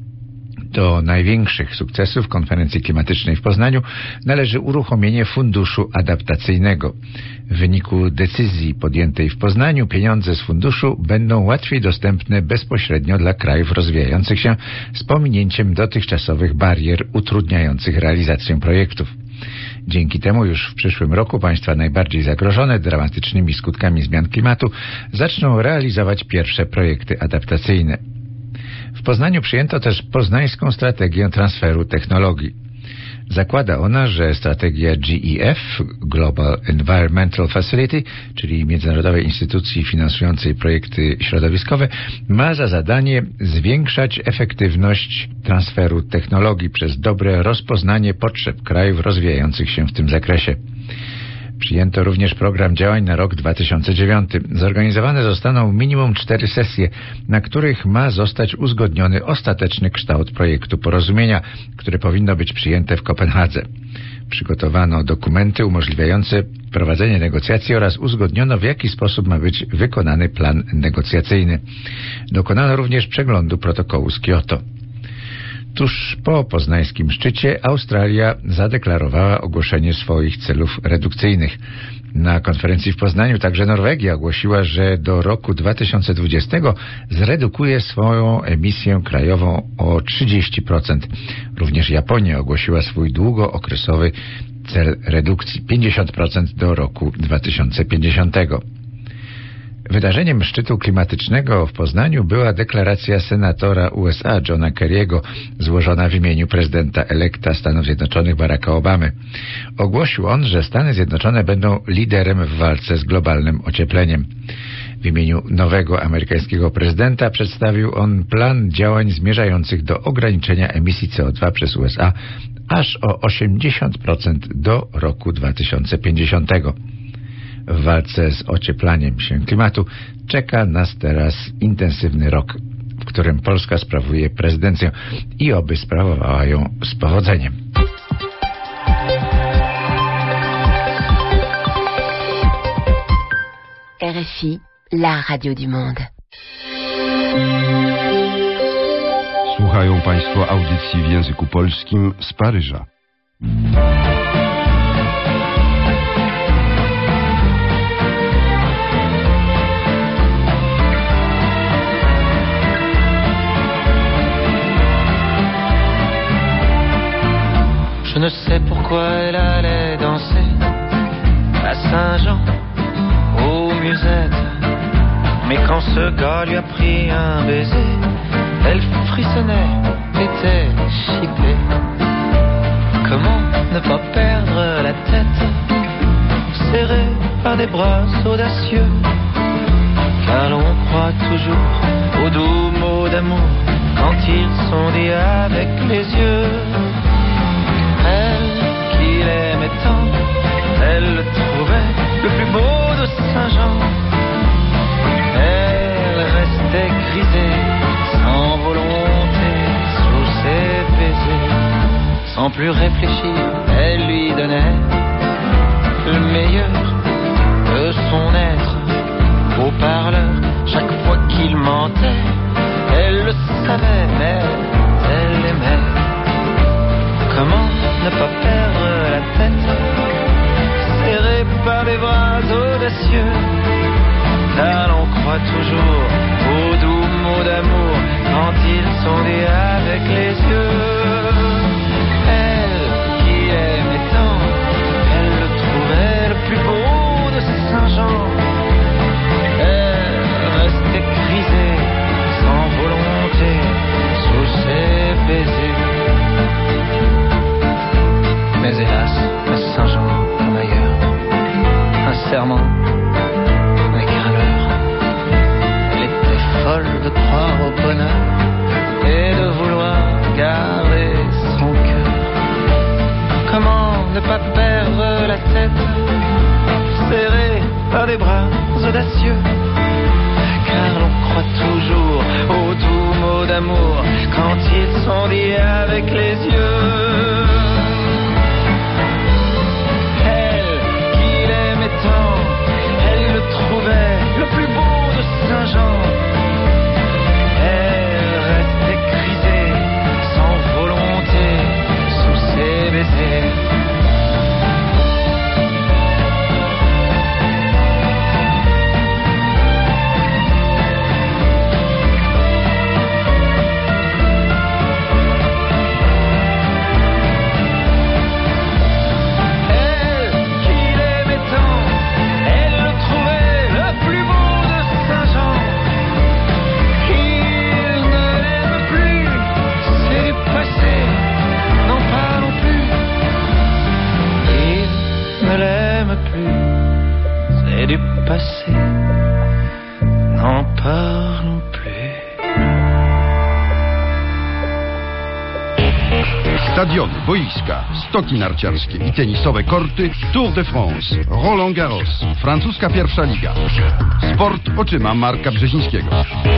Do największych sukcesów konferencji klimatycznej w Poznaniu należy uruchomienie funduszu adaptacyjnego. W wyniku decyzji podjętej w Poznaniu pieniądze z funduszu będą łatwiej dostępne bezpośrednio dla krajów rozwijających się z pominięciem dotychczasowych barier utrudniających realizację projektów. Dzięki temu już w przyszłym roku państwa najbardziej zagrożone dramatycznymi skutkami zmian klimatu zaczną realizować pierwsze projekty adaptacyjne. W Poznaniu przyjęto też poznańską strategię transferu technologii. Zakłada ona, że strategia GEF, Global Environmental Facility, czyli międzynarodowej instytucji finansującej projekty środowiskowe, ma za zadanie zwiększać efektywność transferu technologii przez dobre rozpoznanie potrzeb krajów rozwijających się w tym zakresie. Przyjęto również program działań na rok 2009. Zorganizowane zostaną minimum 4 sesje, na których ma zostać uzgodniony ostateczny kształt projektu porozumienia, które powinno być przyjęte w Kopenhadze. Przygotowano dokumenty umożliwiające prowadzenie negocjacji oraz uzgodniono, w jaki sposób ma być wykonany plan negocjacyjny. Dokonano również przeglądu protokołu z Kioto. Tuż po poznańskim szczycie Australia zadeklarowała ogłoszenie swoich celów redukcyjnych. Na konferencji w Poznaniu także Norwegia ogłosiła, że do roku 2020 zredukuje swoją emisję krajową o 30%. Również Japonia ogłosiła swój długookresowy cel redukcji 50% do roku 2050. Wydarzeniem szczytu klimatycznego w Poznaniu była deklaracja senatora USA Johna Kerry'ego złożona w imieniu prezydenta elekta Stanów Zjednoczonych Baracka Obamy. Ogłosił on, że Stany Zjednoczone będą liderem w walce z globalnym ociepleniem. W imieniu nowego amerykańskiego prezydenta przedstawił on plan działań zmierzających do ograniczenia emisji CO2 przez USA aż o 80% do roku 2050. W walce z ocieplaniem się klimatu czeka nas teraz intensywny rok, w którym Polska sprawuje prezydencję i oby sprawowała ją z powodzeniem.
RFI, la radio du monde.
Słuchają Państwo audycji w języku polskim z Paryża.
Je ne sais pourquoi elle allait danser à Saint-Jean, aux musettes. Mais quand ce gars lui a pris un baiser, elle frissonnait, était chippée. Comment ne pas perdre la tête, serrée par des bras audacieux, car l'on croit toujours aux doux mots d'amour quand ils sont dits avec les yeux. Elle qu'il aimait tant, elle le trouvait le plus beau de Saint-Jean. Elle restait grisée, sans volonté, sous ses baisers. Sans plus réfléchir, elle lui donnait le meilleur de son être. Beau parleur, chaque fois qu'il mentait, elle le savait, mais elle l'aimait. Comment ne pas perdre la tête, serrée par des bras audacieux, car l'on croit toujours aux doux mots d'amour quand ils sont dits avec les yeux. Elle qui aimait tant, elle le trouvait le plus beau de Saint-Jean. Elle restait grisée, sans volonté, sous ses baisers. Mais hélas, à Saint-Jean, comme ailleurs, un serment avec un leurre. Elle était folle de croire au bonheur et de vouloir garder son cœur. Comment ne pas perdre la tête, serrée par des bras audacieux, car l'on croit toujours aux doux mots d'amour quand ils sont dits avec les yeux. Elle le trouvait le plus beau de Saint-Jean. Elle restait grisée, sans volonté, sous ses baisers. Passé, n'en parlons plus.
Stadiony, boiska, stoki narciarskie i tenisowe korty, Tour de France, Roland Garros, francuska pierwsza liga. Sport oczyma Marka Brzezińskiego.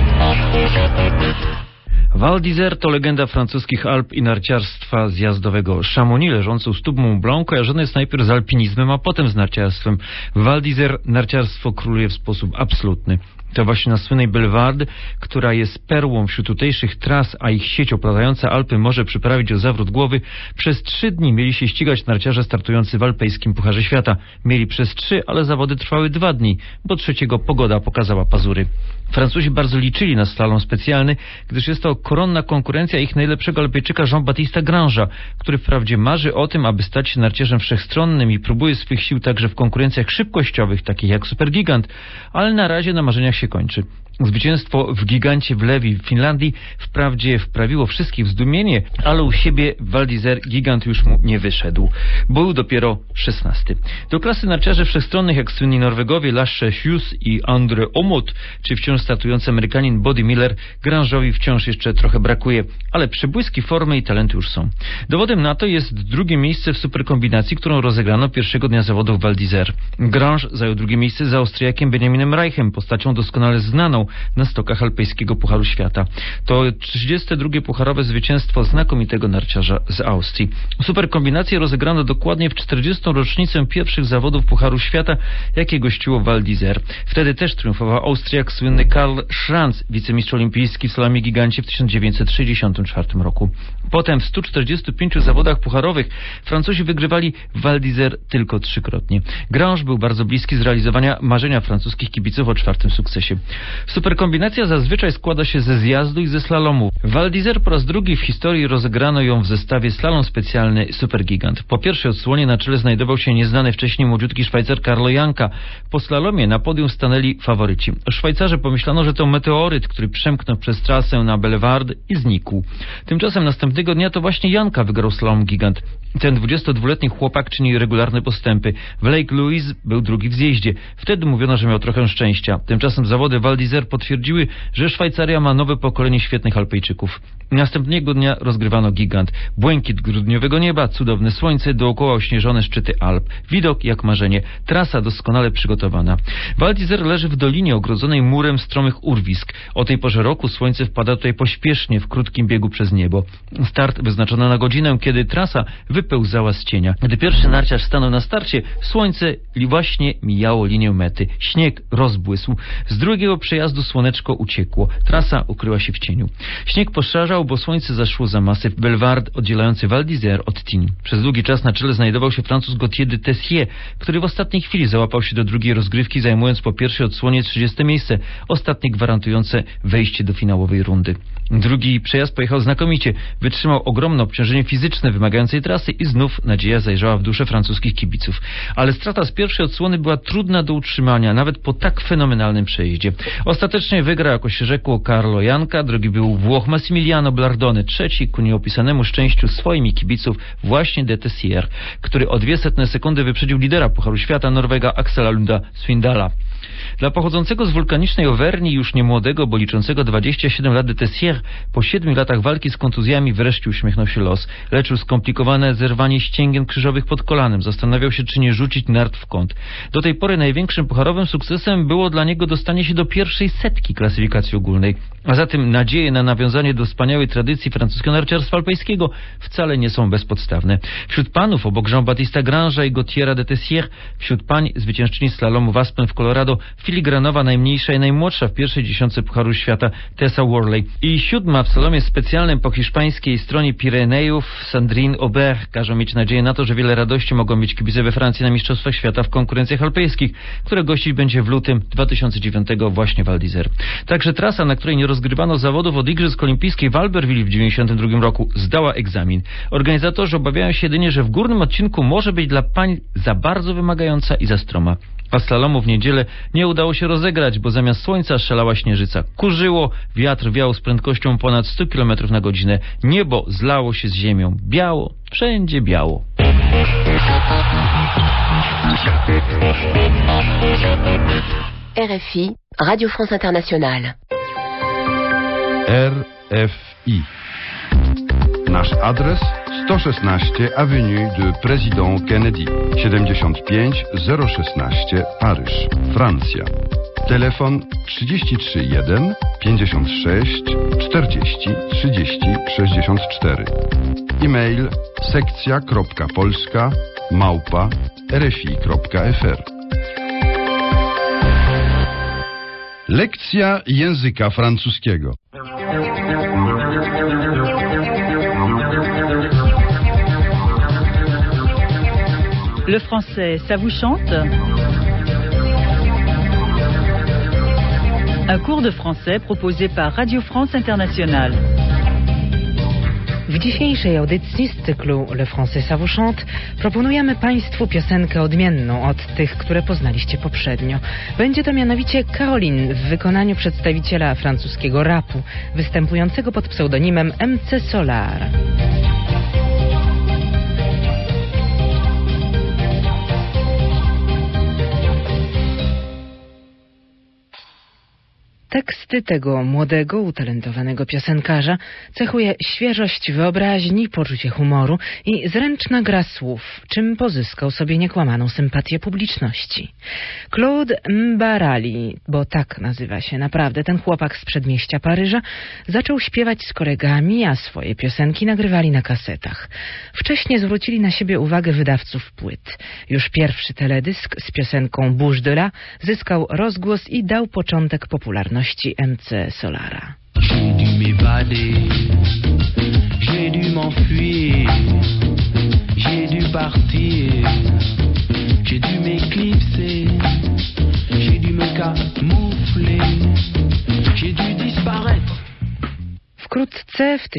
Val d'Isère to legenda francuskich Alp i narciarstwa zjazdowego. Chamonix, leżący u stóp Mont Blanc, kojarzony jest najpierw z alpinizmem, a potem z narciarstwem. W Val d'Isère narciarstwo króluje w sposób absolutny. To właśnie na słynnej Bellewaerde, która jest perłą wśród tutejszych tras, a ich sieć oplatająca Alpy może przyprawić o zawrót głowy, przez 3 dni mieli się ścigać narciarze startujący w alpejskim Pucharze Świata. Mieli przez 3, ale zawody trwały 2 dni, bo 3 pogoda pokazała pazury. Francuzi bardzo liczyli na slalom specjalny, gdyż jest to koronna konkurencja ich najlepszego Alpejczyka Jean-Baptista Grangea, który wprawdzie marzy o tym, aby stać się narciarzem wszechstronnym i próbuje swych sił także w konkurencjach szybkościowych, takich jak Supergigant, ale na razie na marzeniach się kończy. Zwycięstwo w gigancie w Levi w Finlandii wprawdzie wprawiło wszystkich w zdumienie, ale u siebie Val d'Isère gigant już mu nie wyszedł. Był dopiero 16. Do klasy narciarzy wszechstronnych jak słynni Norwegowie Lasse Hughes i Andre Omot, czy wciąż startujący Amerykanin Body Miller, Grange'owi wciąż jeszcze trochę brakuje, ale przebłyski formy i talenty już są. Dowodem na to jest drugie miejsce w superkombinacji, którą rozegrano pierwszego dnia zawodów Val d'Isère. Grange zajął drugie miejsce za Austriakiem Benjaminem Reichem, postacią doskonale znaną na stokach alpejskiego Pucharu Świata. To 32. pucharowe zwycięstwo znakomitego narciarza z Austrii. Superkombinację rozegrano dokładnie w 40. rocznicę pierwszych zawodów Pucharu Świata, jakie gościło Val d'Isère. Wtedy też triumfował Austriak słynny Karl Schranz, wicemistrz olimpijski w slalomie gigancie w 1964 roku. Potem w 145 zawodach pucharowych Francuzi wygrywali Val d'Isère tylko 3-krotnie. Grange był bardzo bliski zrealizowania marzenia francuskich kibiców o 4. sukcesie. Superkombinacja zazwyczaj składa się ze zjazdu i ze slalomu. Val d'Isère po raz drugi w historii rozegrano ją w zestawie slalom specjalny Supergigant. Po pierwszej odsłonie na czele znajdował się nieznany wcześniej młodziutki Szwajcar Carlo Janka. Po slalomie na podium stanęli faworyci. O Szwajcarze pomyślano, że to meteoryt, który przemknął przez trasę na Boulevard i znikł. Tymczasem następnego dnia to właśnie Janka wygrał slalom gigant. Ten 22-letni chłopak czyni regularne postępy. W Lake Louise był drugi w zjeździe. Wtedy mówiono, że miał trochę szczęścia. Tymczasem zawody Val d'Isère potwierdziły, że Szwajcaria ma nowe pokolenie świetnych Alpejczyków. Następnego dnia rozgrywano gigant. Błękit grudniowego nieba, cudowne słońce, dookoła ośnieżone szczyty Alp. Widok jak marzenie. Trasa doskonale przygotowana. Val d'Isère leży w dolinie ogrodzonej murem stromych urwisk. O tej porze roku słońce wpada tutaj pośpiesznie w krótkim biegu przez niebo. Start wyznaczono na godzinę, kiedy trasa wypełzała z cienia. Gdy pierwszy narciarz stanął na starcie, słońce właśnie mijało linię mety. Śnieg rozbłysł. Z drugiego przejazdu słoneczko uciekło. Trasa ukryła się w cieniu. Śnieg poszarzał, bo słońce zaszło za masyw Boulevard oddzielający Val d'Isère od Tignes. Przez długi czas na czele znajdował się Francuz Gauthier de Tessier, który w ostatniej chwili załapał się do drugiej rozgrywki, zajmując po pierwszej odsłonie 30. miejsce, ostatnie gwarantujące wejście do finałowej rundy. Drugi przejazd pojechał znakomicie, wytrzymał ogromne obciążenie fizyczne wymagającej trasy i znów nadzieja zajrzała w duszę francuskich kibiców. Ale strata z pierwszej odsłony była trudna do utrzymania, nawet po tak fenomenalnym przejeździe. Ostatecznie wygrał, jako się rzekło, Carlo Janka, drugi był Włoch Massimiliano Blardone, trzeci ku nieopisanemu szczęściu swoimi kibiców właśnie de Tessier, który o 200 sekundy wyprzedził lidera Pucharu Świata Norwega Axela Lunda Svindala. Dla pochodzącego z wulkanicznej Auvergnii, już niemłodego, bo liczącego 27 lat de Tessier, po 7 latach walki z kontuzjami wreszcie uśmiechnął się los. Leczył skomplikowane zerwanie ścięgien krzyżowych pod kolanem. Zastanawiał się, czy nie rzucić nart w kąt. Do tej pory największym pucharowym sukcesem było dla niego dostanie się do pierwszej setki klasyfikacji ogólnej. A zatem nadzieje na nawiązanie do wspaniałej tradycji francuskiego narciarstwa alpejskiego wcale nie są bezpodstawne. Wśród panów, obok Jean-Baptista Grange'a i Gauthiera de Tessier, wśród pań zwyciężczyni slalomu w Aspen w Colorado, filigranowa najmniejsza i najmłodsza w pierwszej dziesiątce Pucharu Świata Tessa Worley. I 7. w slalomie specjalnym po hiszpańskiej stronie Pirenejów Sandrine Aubert. Każą mieć nadzieję na to, że wiele radości mogą mieć kibice we Francji na Mistrzostwach Świata w konkurencjach alpejskich, które gościć będzie w lutym 2009 właśnie Val d'Isère. Także trasa, na której nie rozgrywano zawodów od Igrzysk Olimpijskich w Albertville w 1992 roku, zdała egzamin. Organizatorzy obawiają się jedynie, że w górnym odcinku może być dla pań za bardzo wymagająca i za stroma. A slalomu w niedzielę nie udało się rozegrać, bo zamiast słońca szalała śnieżyca. Kurzyło, wiatr wiał z prędkością ponad 100 km na godzinę. Niebo zlało się z ziemią. Biało, wszędzie biało.
RFI, Radio France Internationale.
RFI. Nasz adres 116 Avenue de Président Kennedy, 75 016 Paryż, Francja. Telefon 33 1 56 40 30 64. E-mail sekcja.polska@rfi.fr. Lekcja języka francuskiego.
Le français, ça vous chante? Un cours de français proposé par Radio France Internationale.
W dzisiejszej audycji z cyklu Le Français ça vous chante proponujemy Państwu piosenkę odmienną od tych, które poznaliście poprzednio. Będzie to mianowicie Caroline w wykonaniu przedstawiciela francuskiego rapu, występującego pod pseudonimem MC Solar. Teksty tego młodego, utalentowanego piosenkarza cechuje świeżość wyobraźni, poczucie humoru i zręczna gra słów, czym pozyskał sobie niekłamaną sympatię publiczności. Claude Mbarali, bo tak nazywa się naprawdę ten chłopak z przedmieścia Paryża, zaczął śpiewać z kolegami, a swoje piosenki nagrywali na kasetach. Wcześniej zwrócili na siebie uwagę wydawców płyt. Już pierwszy teledysk z piosenką Bouge de là zyskał rozgłos i dał początek popularności MC Solara.
J'ai dû m'évader, j'ai dû m'enfuir, j'ai dû partir, j'ai dû m'éclipser, j'ai dû me camoufler, j'ai dû disparaître.
Wkrótce, w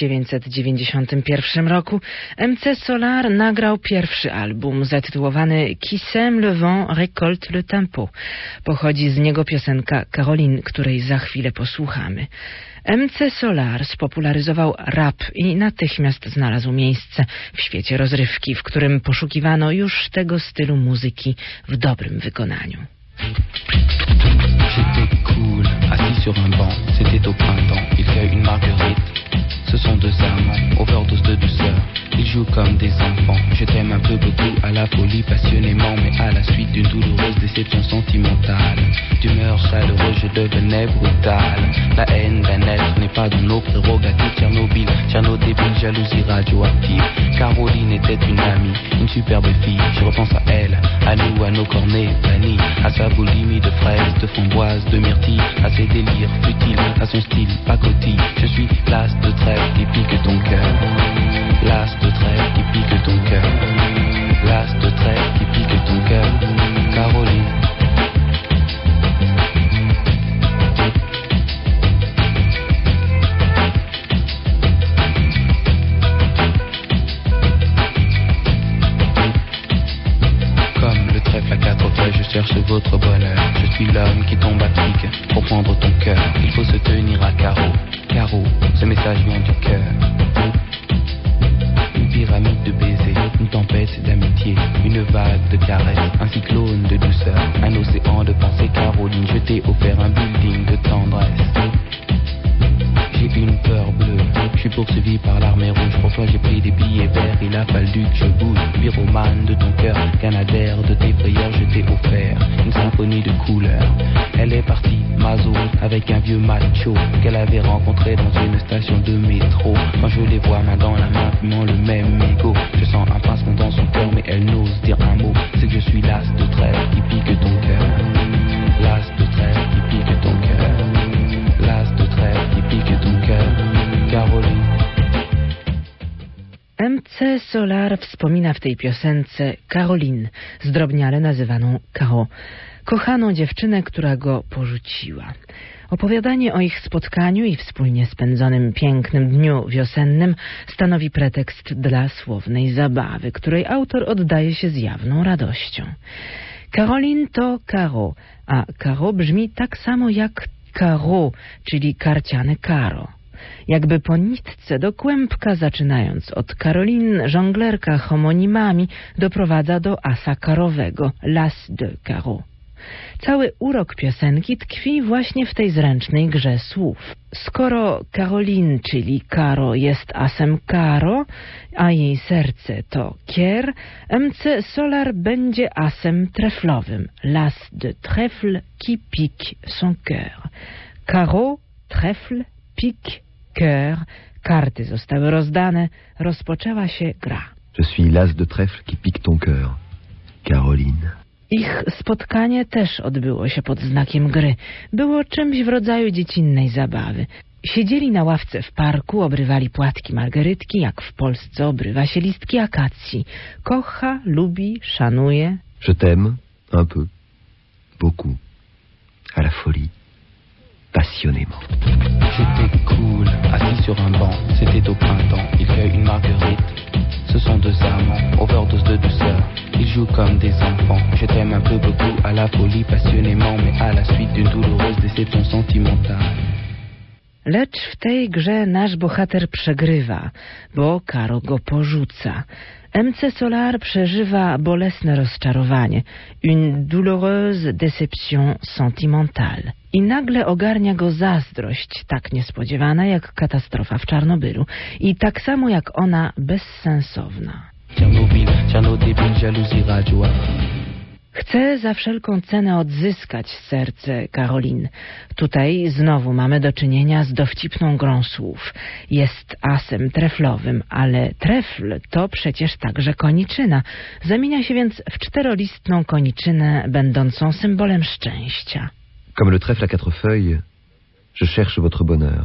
1991 roku, MC Solar nagrał pierwszy album zatytułowany Qui sème le vent récolte le tempo. Pochodzi z niego piosenka Caroline, której za chwilę posłuchamy. MC Solar spopularyzował rap i natychmiast znalazł miejsce w świecie rozrywki, w którym poszukiwano już tego stylu muzyki w dobrym wykonaniu.
J'étais cool, assis sur un banc, c'était au printemps, il cueille une marguerite. Ce sont deux amants, overdose de douceur, ils jouent comme des enfants. Je t'aime un peu beaucoup, à la folie passionnément, mais à la suite d'une douloureuse déception sentimentale. D'humeur chaleureuse, je devenais brutale. La haine d'un être n'est pas dans nos prérogatives. Tchernobyl, Tcherno débile, jalousie radioactive. Caroline était une amie, une superbe fille. Je repense à elle, à nous, à nos cornets bannis, à sa boulimie de fraises, de framboises, de myrtilles, à ses délires futiles, à son style pacotille. Je suis l'as de trêve qui pique ton cœur, l'as de trêve qui pique ton cœur, l'as de trêve qui pique ton cœur, Caroline. À quatre feuilles, je cherche votre bonheur. Je suis l'homme qui tombe à pic pour prendre ton cœur. Il faut se tenir à carreau, carreau. Ce message vient du cœur. Une pyramide de baisers, une tempête d'amitié, une vague de caresses, un cyclone de douceur, un océan de pensée. Caroline, je t'ai offert un building de tendresse. J'ai une peur bleue, je suis poursuivi par l'armée rouge. Pour toi j'ai pris des billets verts, il a fallu que je bouge. Pyromane de ton cœur, canadaire de tes frayeurs, je t'ai offert une symphonie de couleurs. Elle est partie, Mazo, avec un vieux macho qu'elle avait rencontré dans une station de métro. Quand je les vois main dans la main, fumant le même mégot, je sens un pincement dans son cœur, mais elle n'ose dire un mot. C'est que je suis l'as de trêve qui pique ton cœur, l'as de trêve qui pique ton cœur, l'as de trêve qui pique ton cœur, Caroline.
MC Solar wspomina w tej piosence Caroline, zdrobniale nazywaną Caro, kochaną dziewczynę, która go porzuciła. Opowiadanie o ich spotkaniu i wspólnie spędzonym pięknym dniu wiosennym stanowi pretekst dla słownej zabawy, której autor oddaje się z jawną radością. Caroline to Caro, a Caro brzmi tak samo jak Caro, czyli karciane karo. Jakby po nitce do kłębka, zaczynając od Caroline, żonglerka homonimami doprowadza do asa karowego, l'as de carreau. Cały urok piosenki tkwi właśnie w tej zręcznej grze słów. Skoro Caroline, czyli Caro, jest asem karo, a jej serce to kier, MC Solar będzie asem treflowym, l'as de trèfle qui pique son cœur. Caro, trèfle, pique, cœur. Karty zostały rozdane, rozpoczęła się gra.
Je suis l'as de trèfle qui pique ton cœur, Caroline.
Ich spotkanie też odbyło się pod znakiem gry. Było czymś w rodzaju dziecinnej zabawy. Siedzieli na ławce w parku, obrywali płatki margerytki, jak w Polsce obrywa się listki akacji. Kocha, lubi, szanuje.
Je t'aime un peu, beaucoup, à la folie, passionnément.
J'étais cool, assis sur un banc, c'était au printemps. Il cueille une marguerite, ce sont deux amants, overdose de douceur. Ils jouent comme des enfants. Je t'aime un peu beaucoup, à la folie, passionnément, mais à la suite d'une douloureuse déception sentimentale.
Lecz w tej grze nasz bohater przegrywa, bo Caro go porzuca. MC Solar przeżywa bolesne rozczarowanie, une douloureuse déception sentimentale. I nagle ogarnia go zazdrość, tak niespodziewana jak katastrofa w Czarnobylu i tak samo jak ona bezsensowna.
Czarnobyl, jalousie radioactive.
Chce za wszelką cenę odzyskać serce Caroline. Tutaj znowu mamy do czynienia z dowcipną grą słów. Jest asem treflowym, ale trefl to przecież także koniczyna. Zamienia się więc w czterolistną koniczynę, będącą symbolem szczęścia.
Comme le trèfle à quatre feuilles, je cherche votre bonheur.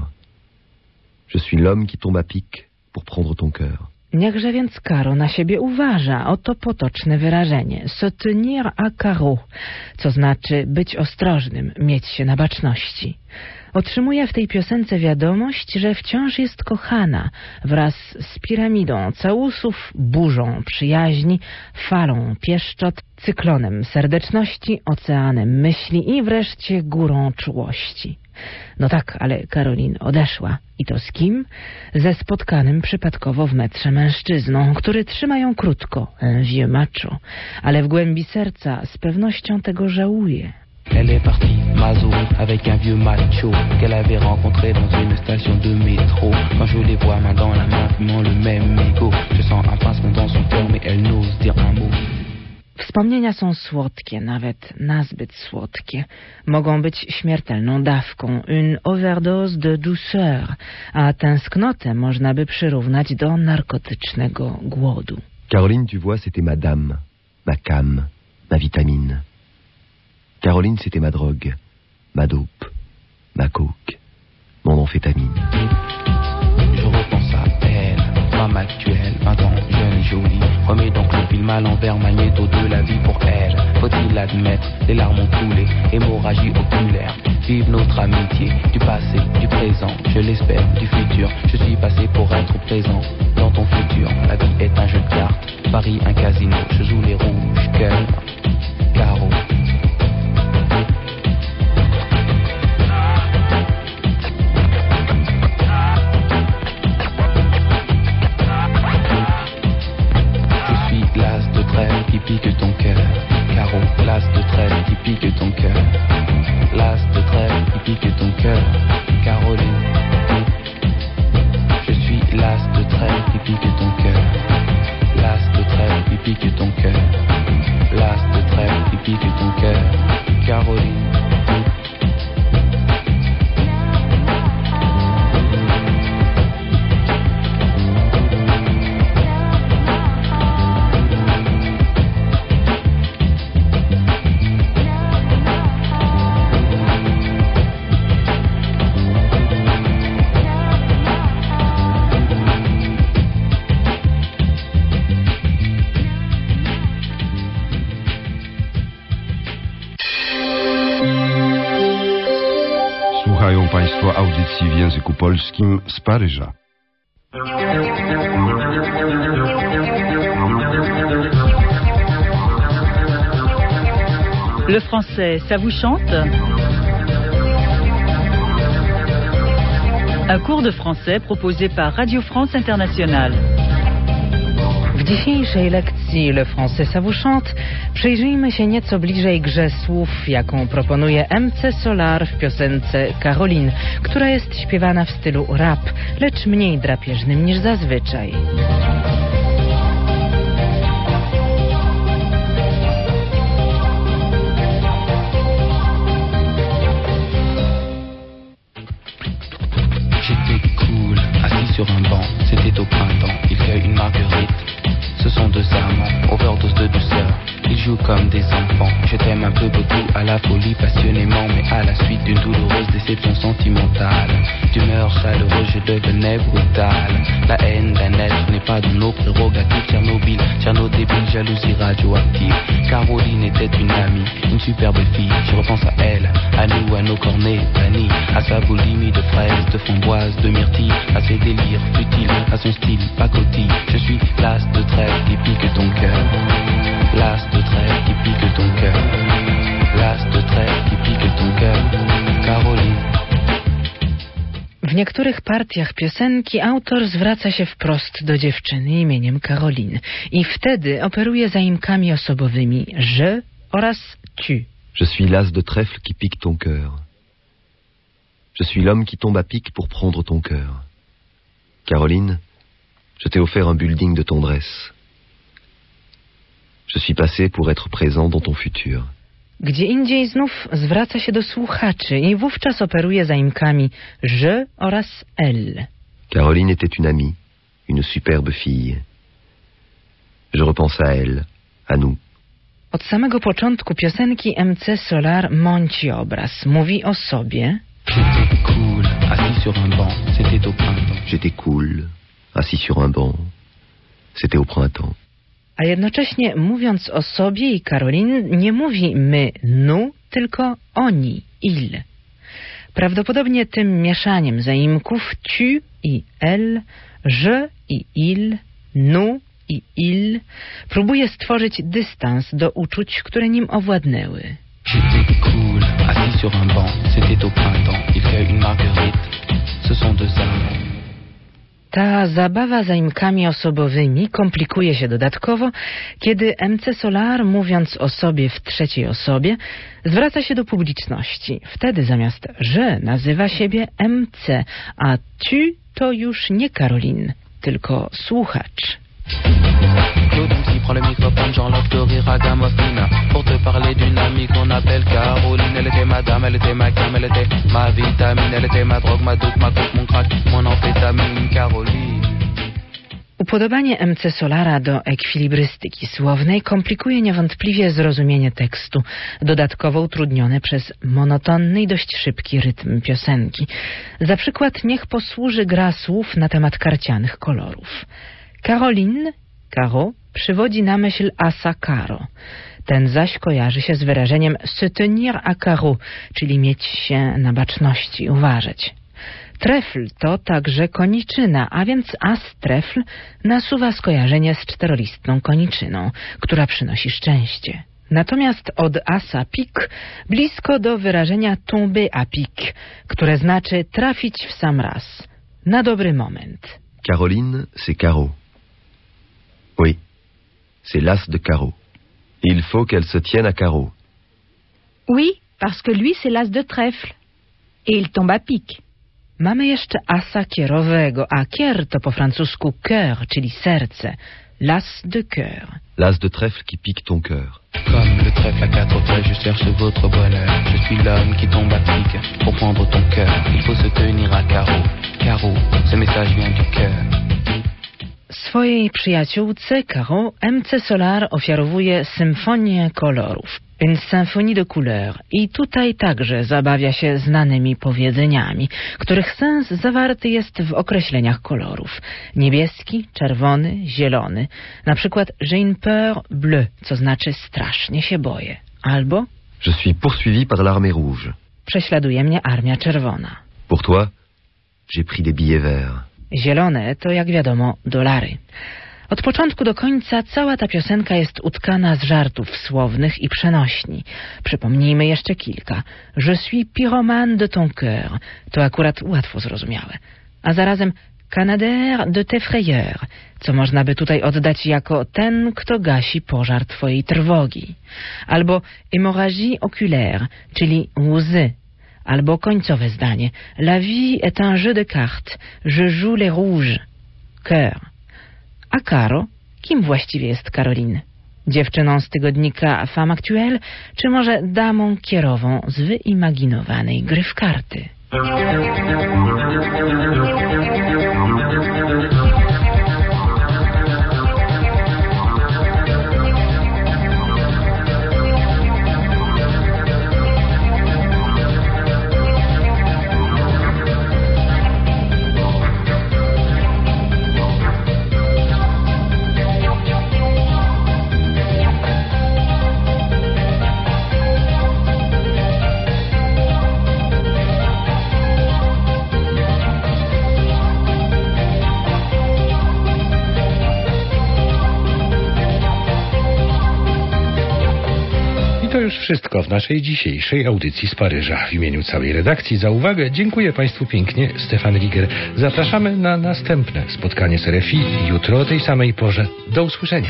Je suis l'homme qui tombe à pic pour prendre ton cœur.
Niechże więc Caro na siebie uważa. Oto potoczne wyrażenie. Se tenir à carreau, co znaczy być ostrożnym, mieć się na baczności. Otrzymuje w tej piosence wiadomość, że wciąż jest kochana, wraz z piramidą całusów, burzą przyjaźni, falą pieszczot, cyklonem serdeczności, oceanem myśli i wreszcie górą czułości. No tak, ale Caroline odeszła. I to z kim? Ze spotkanym przypadkowo w metrze mężczyzną, który trzyma ją krótko, un vieux macho, ale w głębi serca z pewnością tego żałuje.
Elle est partie, Mazo, avec un vieux macho qu'elle avait rencontré dans une station de métro. Quand je les vois main dans la main, fumant le même mégot, je sens un pincement dans son cœur, mais elle n'ose dire un mot.
Wspomnienia są słodkie, nawet nazbyt słodkie. Mogą być śmiertelną dawką, une overdose de douceur, a tęsknotę można by przyrównać do narkotycznego głodu.
Caroline, tu vois, c'était ma dame, ma cam, ma vitamine. Caroline, c'était ma drogue, ma dope, ma coke, mon amphétamine.
Je repense à elle, femme actuelle, 20 ans, jeune, jolie. Remets donc le film à l'envers, magnéto de la vie pour elle. Faut-il l'admettre, les larmes ont coulé, hémorragie oculaire. Vive notre amitié, du passé, du présent, je l'espère, du futur. Je suis passé pour être présent dans ton futur. La vie est un jeu de cartes, Paris un casino. Je joue les rouges, cœur, carreau. Qui pique ton cœur, carreau, l'as de trèfle qui pique ton cœur, l'as de trèfle qui pique ton cœur, Caroline. Je suis l'as de trèfle qui pique ton cœur, l'as de trèfle qui pique ton cœur, l'as de trèfle qui pique ton cœur, Caroline.
Słuchają Państwo audycji w języku polskim z Paryża.
Le français, ça vous chante? Un cours de français proposé par Radio France Internationale.
W dzisiejszej lekcji Le Français ça vous chante przyjrzyjmy się nieco bliżej grze słów, jaką proponuje MC Solar w piosence Caroline, która jest śpiewana w stylu rap, lecz mniej drapieżnym niż zazwyczaj.
J'étais cool, assis sur un banc, c'était au printemps, il cueille une marguerite. Ce sont deux amants, overdose de douceur. Ils jouent comme des enfants. Je t'aime un peu beaucoup, à la folie, passionnément, mais à la suite d'une douloureuse déception sentimentale. D'humeur chaleureux, je devenais brutal. La haine d'un être n'est pas de nos prérogatives. Tchernobyl, débile, jalousie radioactive. Caroline était une amie, une superbe fille. Je repense à elle, à nous, à nos cornets bannis, à sa boulimie de fraises, de framboises, de myrtilles, à ses délires futiles, à son style pacotille. Je suis l'as de trèfle qui pique ton cœur. L'as de trèfle qui pique ton cœur. L'as de trèfle qui pique ton cœur. Caroline.
W niektórych partiach piosenki autor zwraca się wprost do dziewczyny imieniem Caroline i wtedy operuje zaimkami osobowymi je oraz tu.
Je suis l'as de trèfle qui pique ton cœur. Je suis l'homme qui tombe à pic pour prendre ton cœur. Caroline, je t'ai offert un building de tendresse. Je suis passé pour être présent dans ton futur.
Gdzie indziej znów zwraca się do słuchaczy i wówczas operuje zaimkami je oraz elle.
Caroline était une amie, une superbe fille. Je repense à elle, à nous.
Od samego początku piosenki MC Solar mąci obraz. Mówi o sobie.
J'étais cool, assis sur un banc, c'était au printemps.
J'étais cool, assis sur un banc. C'était au printemps.
A jednocześnie mówiąc o sobie i Caroline nie mówi my, nous, tylko oni, il. Prawdopodobnie tym mieszaniem zaimków tu i elle, je i il, nous i il próbuje stworzyć dystans do uczuć, które nim owładnęły.
J'étais cool, assis sur un banc, c'était au printemps. Il cueille une marguerite, ce sont deux âmes.
Ta zabawa zaimkami osobowymi komplikuje się dodatkowo, kiedy MC Solar, mówiąc o sobie w trzeciej osobie, zwraca się do publiczności. Wtedy zamiast je nazywa siebie MC, a tu to już nie Caroline, tylko słuchacz.
Claude MC prend le microphone, j'enlève de rire à Gamofina pour te parler d'une amie qu'on appelle Caroline. Elle était ma dame, elle était ma cam, elle était ma vitamine, elle était ma drogue, ma dope, ma coupe, mon crack, mon amphétamine, Caroline.
Upodobanie MC Solara do ekwilibrystyki słownej komplikuje niewątpliwie zrozumienie tekstu, dodatkowo utrudnione przez monotonny i dość szybki rytm piosenki. Za przykład niech posłuży gra słów na temat karcianych kolorów. Caroline, Caro, przywodzi na myśl asa caro. Ten zaś kojarzy się z wyrażeniem se tenir à carreau, czyli mieć się na baczności, uważać. Trefl to także koniczyna, a więc as trefl nasuwa skojarzenie z czterolistną koniczyną, która przynosi szczęście. Natomiast od asa pik blisko do wyrażenia tomber à pic, które znaczy trafić w sam raz, na dobry moment.
Caroline, c'est Caro. Oui, c'est l'as de carreau. Il faut qu'elle se tienne à carreau.
Oui, parce que lui, c'est l'as de trèfle. Et il tombe à pic.
Mamy jeszcze asa kierowego, a kier to po francusku cœur, czyli serce. L'as de cœur.
L'as de trèfle qui pique ton cœur.
Comme le trèfle à quatre feuilles, je cherche votre bonheur. Je suis l'homme qui tombe à pic pour prendre ton cœur. Il faut se tenir à carreau. Carreau, ce message vient du cœur.
Swojej przyjaciółce Caro MC Solar ofiarowuje symfonię kolorów, une symphonie de couleurs, i tutaj także zabawia się znanymi powiedzeniami, których sens zawarty jest w określeniach kolorów. Niebieski, czerwony, zielony. Na przykład j'ai une peur bleue, co znaczy strasznie się boję. Albo
je suis poursuivi par l'armée rouge.
Prześladuje mnie armia czerwona.
Pour toi, j'ai pris des billets verts.
Zielone to, jak wiadomo, dolary. Od początku do końca cała ta piosenka jest utkana z żartów słownych i przenośni. Przypomnijmy jeszcze kilka. Je suis pyromane de ton cœur. To akurat łatwo zrozumiałe. A zarazem Canadair de tes frayeurs, co można by tutaj oddać jako ten, kto gasi pożar twojej trwogi. Albo hémorragie oculaire, czyli łzy. Albo końcowe zdanie. La vie est un jeu de cartes. Je joue les rouges. Cœur. A Caro? Kim właściwie jest Caroline? Dziewczyną z tygodnika Femme Actuelle, czy może damą kierową z wyimaginowanej gry w karty?
już wszystko w naszej dzisiejszej audycji z Paryża. W imieniu całej redakcji za uwagę dziękuję Państwu pięknie. Stefan Riger. Zapraszamy na następne spotkanie z RFI jutro o tej samej porze. Do usłyszenia.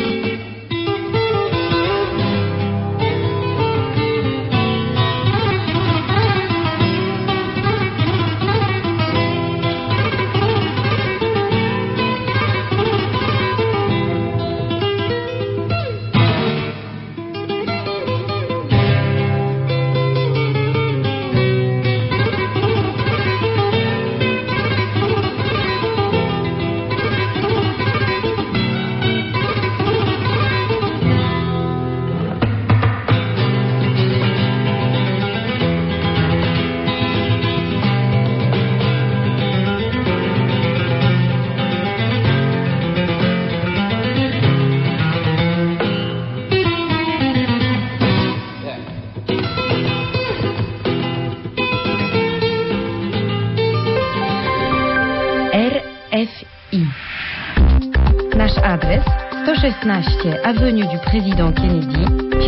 RFI. Nasz adres 116 Avenue du Président Kennedy,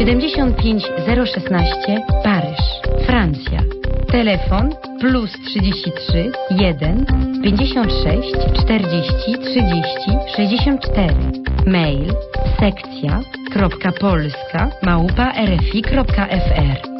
75016 Paryż, Francja. Telefon +33 1 56 40 30 64. Mail sekcja.polska@rfi.fr.